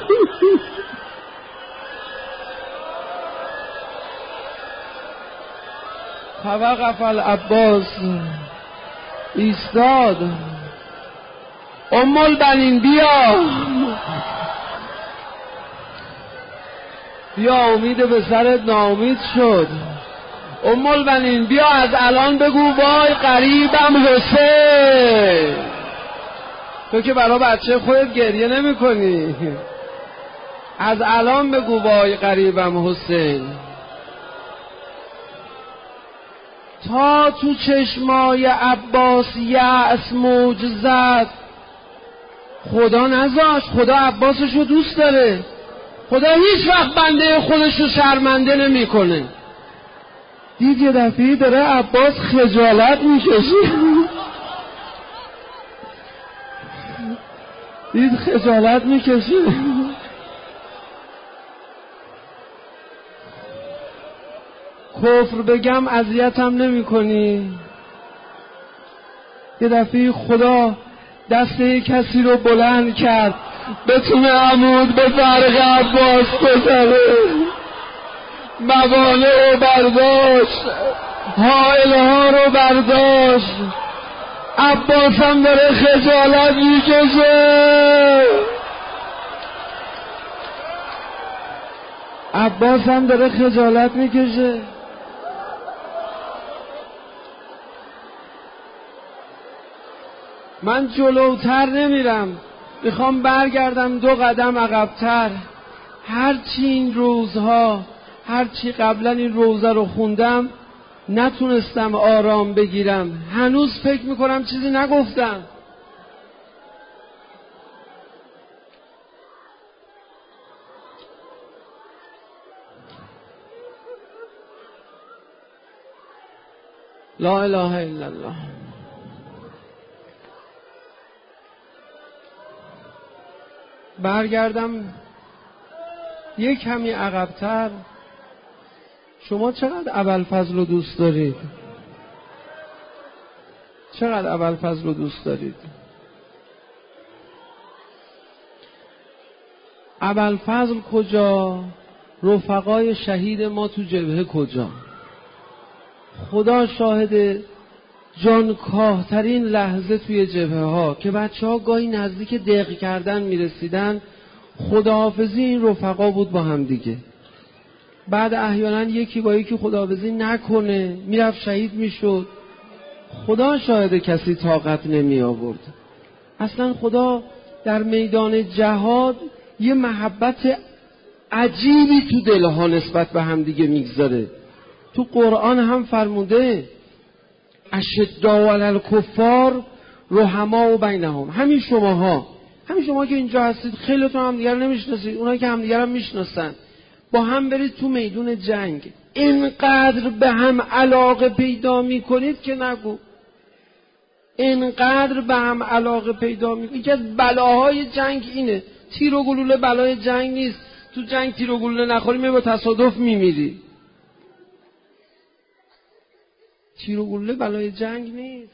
فوقف العباس ایستاد. ام البنین بیا بیا، امید به سرت ناامید شد. ام البنین بیا از الان بگو وای قریبم حسین. تو که برای بچه خودت گریه نمی کنی، از الان بگو وای قریبم حسین. تا تو چشمای عباس یأس موج زد، خدا نذاشت. خدا عباسشو دوست داره. خدا هیچ وقت بنده خودشو شرمنده نمی کنه. دید یه دفعه داره عباس خجالت میکشه. دید خجالت میکشه. کفر بگم اذیتم نمی کنی؟ یه دفعه خدا دست کسی رو بلند کرد بتونه عمود به فرق عباس بزنه، موانع رو برداشت، حائله ها رو برداشت. عباس هم داره خجالت میکشه، عباس هم داره خجالت میکشه. من جلوتر نمیرم، میخوام برگردم دو قدم عقبتر. هرچی این روزها، هرچی قبلا این روزه رو خوندم نتونستم آرام بگیرم. هنوز فکر میکنم چیزی نگفتم. لا اله الا الله. برگردم یک کمی عقب‌تر. شما چقدر ابوالفضل رو دوست دارید؟ چقدر ابوالفضل رو دوست دارید؟ ابوالفضل کجا؟ رفقای شهید ما تو جبهه کجا؟ خدا شاهد جانکاهترین لحظه توی جبهه ها که بچه ها گاهی نزدیک دق کردن میرسیدن، خداحافظی این رفقا بود با هم دیگه. بعد احیانا یکی با یکی خداحافظی نکنه میرفت شهید میشد. خدا شاهد کسی طاقت نمی آورد. اصلا خدا در میدان جهاد یه محبت عجیبی تو دلها نسبت به هم دیگه میگذاره. تو قرآن هم فرموده اشداء علی الکفار رحماء بینهم. همین شماها، همین شما که اینجا هستید خیلیتون هم دیگر نمیشناسید، اونایی که هم دیگر هم میشناسن، با هم برید تو میدون جنگ اینقدر به هم علاقه پیدا میکنید که نگو. اینقدر به هم علاقه پیدا میکنید. یکی از بلاهای جنگ اینه. تیر و گلوله بلای جنگ نیست. تو جنگ تیر و گلوله نخوری می با تصادف میمیری. تیر و گلوله بلای جنگ نیست.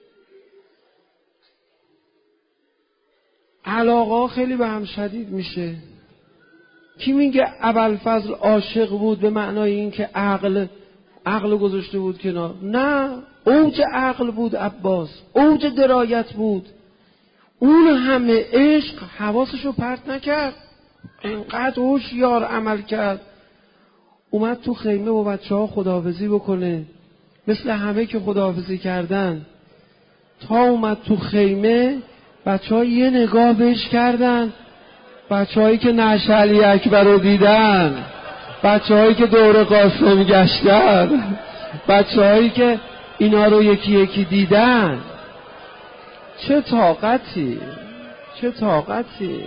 علاقه خیلی به هم شدید میشه. کی میگه ابوالفضل عاشق بود به معنای این که عقل عقل گذاشته بود کنار؟ نه، اوج عقل بود عباس، اوج درایت بود. اون همه عشق حواسشو پرت نکرد، اینقدر هوشیار عمل کرد. اومد تو خیمه با بچه ها خداحافظی بکنه، مثل همه که خداحافظی کردن. تا اومد تو خیمه بچه ها یه نگاه بهش کردن. بچه هایی که نعش علی اکبر رو دیدن، بچه هایی که دور قاسم گشتن، بچه هایی که اینا رو یکی یکی دیدن، چه طاقتی، چه طاقتی.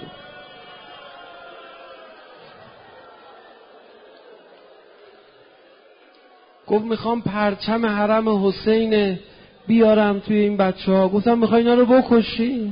گفت میخوام پرچم حرم حسین بیارم توی این بچه ها. گفتم میخوای اینا رو بکشی؟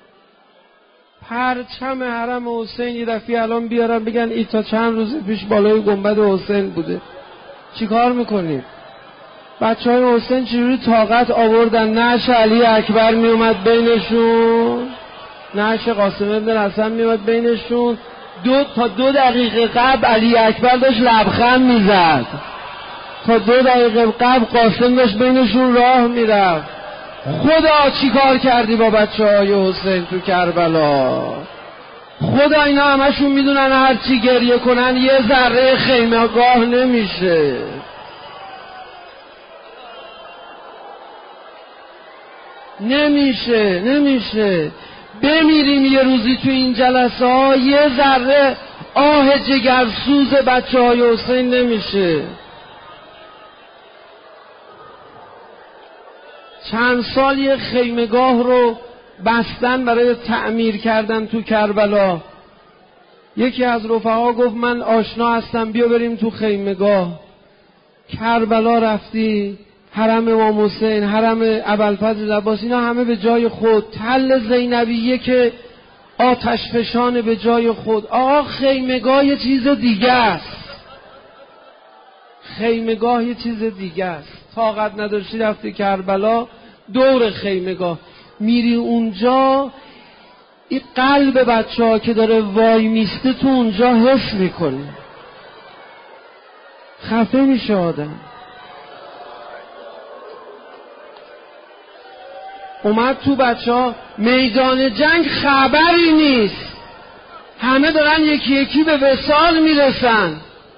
پرچم حرم حسین یه دفعه الان بیارم بگن ای تا چند روز پیش بالای گنبد حسین بوده، چی کار میکنید؟ بچه های حسین چجوری طاقت آوردن؟ نعش علی اکبر میومد بینشون، نعش قاسم ابن الحسن میومد بینشون. دو تا دو دقیقه قبل علی اکبر داشت لبخند میزد، تا دو دقیقه قبل قاسم داشت بینشون راه میرفت. خدا چی کار کردی با بچه های حسین تو کربلا؟ خدا اینا همشون میدونن هر چی گریه کنن یه ذره خیمه گاه نمیشه. نمیشه نمیشه بمیریم یه روزی تو این جلسه ها یه ذره آه جگرسوز بچه های حسین نمیشه. چند سال یه خیمگاه رو بستن برای تعمیر کردن تو کربلا. یکی از رفقا گفت من آشنا هستم بیا بریم تو خیمگاه. کربلا رفتی، حرم امام حسین، حرم ابوالفضل عباس، اینا همه به جای خود. تل زینبیه که آتش فشان، به جای خود. آقا خیمگاه یه چیز دیگه است. خیمگاه یه چیز دیگه است. طاقت نداشتی رفتی کربلا، دور خیمگاه میری اونجا، این قلب بچه ها که داره وای میسته تو اونجا حس میکنی، خفه میشه آدم. اومد تو بچه ها میدان جنگ خبری نیست، همه دارن یکی یکی به وصال میرسن.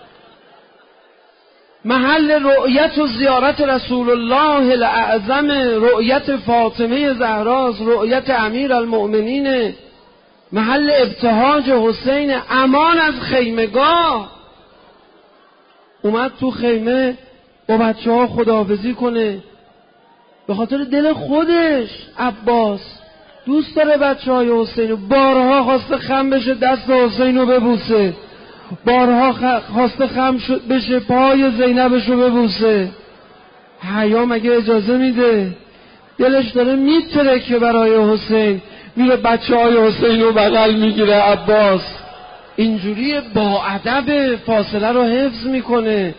محل رؤیت و زیارت رسول الله الاعظم، رؤیت فاطمه زهراست، رؤیت امیر المؤمنین، محل ابتهاج حسین، امان از خیمگاه. اومد تو خیمه با بچه ها خداحافظی کنه، به خاطر دل خودش. عباس دوست داره بچه های حسین، بارها خواسته خم بشه دست حسین رو ببوسه، بارها خواسته خم بشه پای زینبش رو ببوسه. حیا مگه اجازه میده؟ دلش داره میتره که برای حسین، میره بچه های حسین رو بغل میگیره. عباس اینجوری با ادب فاصله رو حفظ میکنه.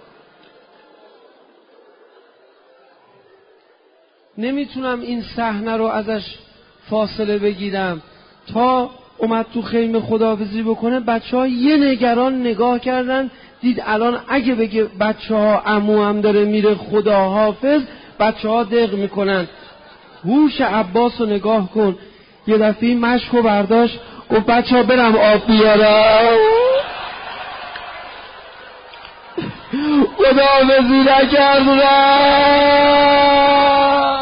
نمیتونم این صحنه رو ازش فاصله بگیرم. تا اومد تو خیمه خداحافظی بکنه، بچه ها یه نگران نگاه کردن، دید الان اگه بگه بچه ها عمو هم داره میره خداحافظ، بچه ها دق میکنن. هوش عباس رو نگاه کن، یه دفعه مشک رو برداشت، گفت بچه ها برم آب بیارم. خداحافظی نکردم.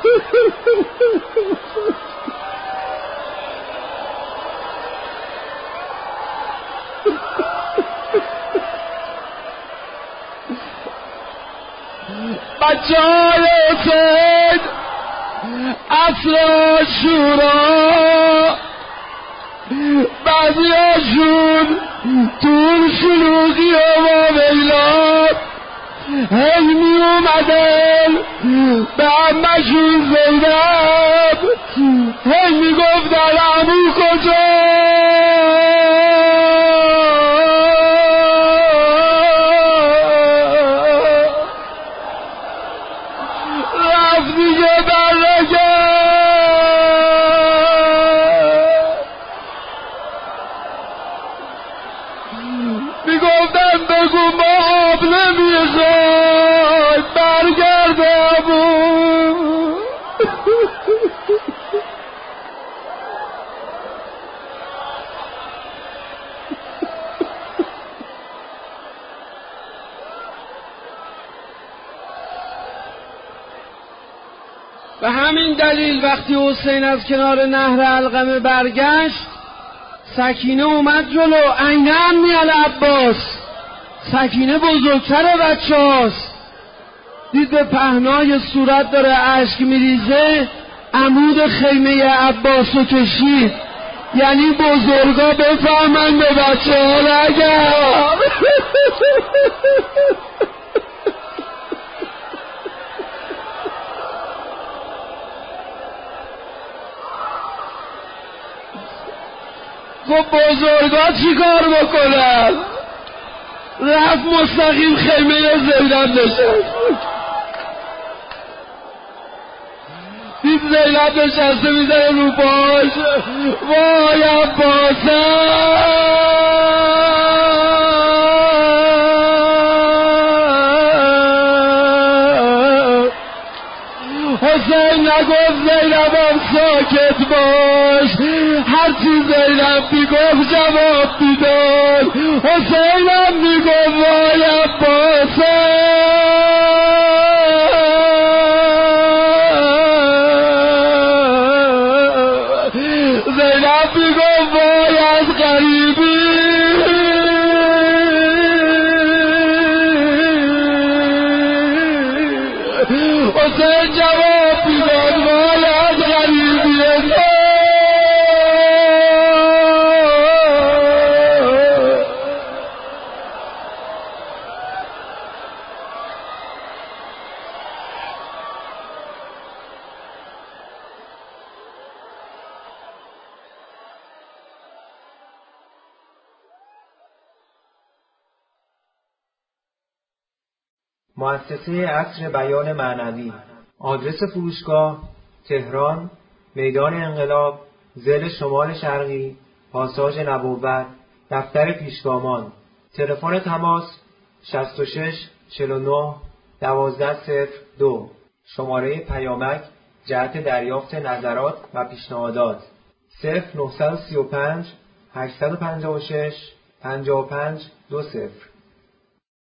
بچه های حسین عصر عاشورا، بعضی هاشون تون شلوغی و میلاد هی می اومدن به عمشون زینب، هی می گفتن عمو کجا؟ رفت دیگه برنگرد. می گفتن بگو ما آب نمیخوای برگرد عمو. به همین دلیل وقتی حسین از کنار نهر علقمه برگشت، سکینه اومد جلو. عین عمی العباس، سکینه بزرگتر بچه هاست، دید به پهنای صورت داره اشک میریزه، عمود خیمه عباس رو کشید. یعنی بزرگا بفهمن به بچه ها نگم. خب بزرگا چی کار بکنن؟ رفت مستقیم خیمه زینب نشست. دید زینب نشسته میزنه رو پاش، وای عباسم. حسین نگفت زینبم ساکت باش، هرچی زینب میگفت جواب میداد. حسینم میگفت وای عباسم، زینب میگفت وای از غریبی. حسین جواب میداد وای از غریبی. مؤسسه عصر بیان معنوی. آدرس فروشگاه: تهران، میدان انقلاب، ضلع شمال شرقی، پاساژ نبوت، دفتر پیشگامان. تلفن تماس: شصت و شش چهل و نه دوازده صفر دو. شماره پیامک جهت دریافت نظرات و پیشنهادات: صفر نه سه پنج هشت پنج شش پنج پنج دو صفر.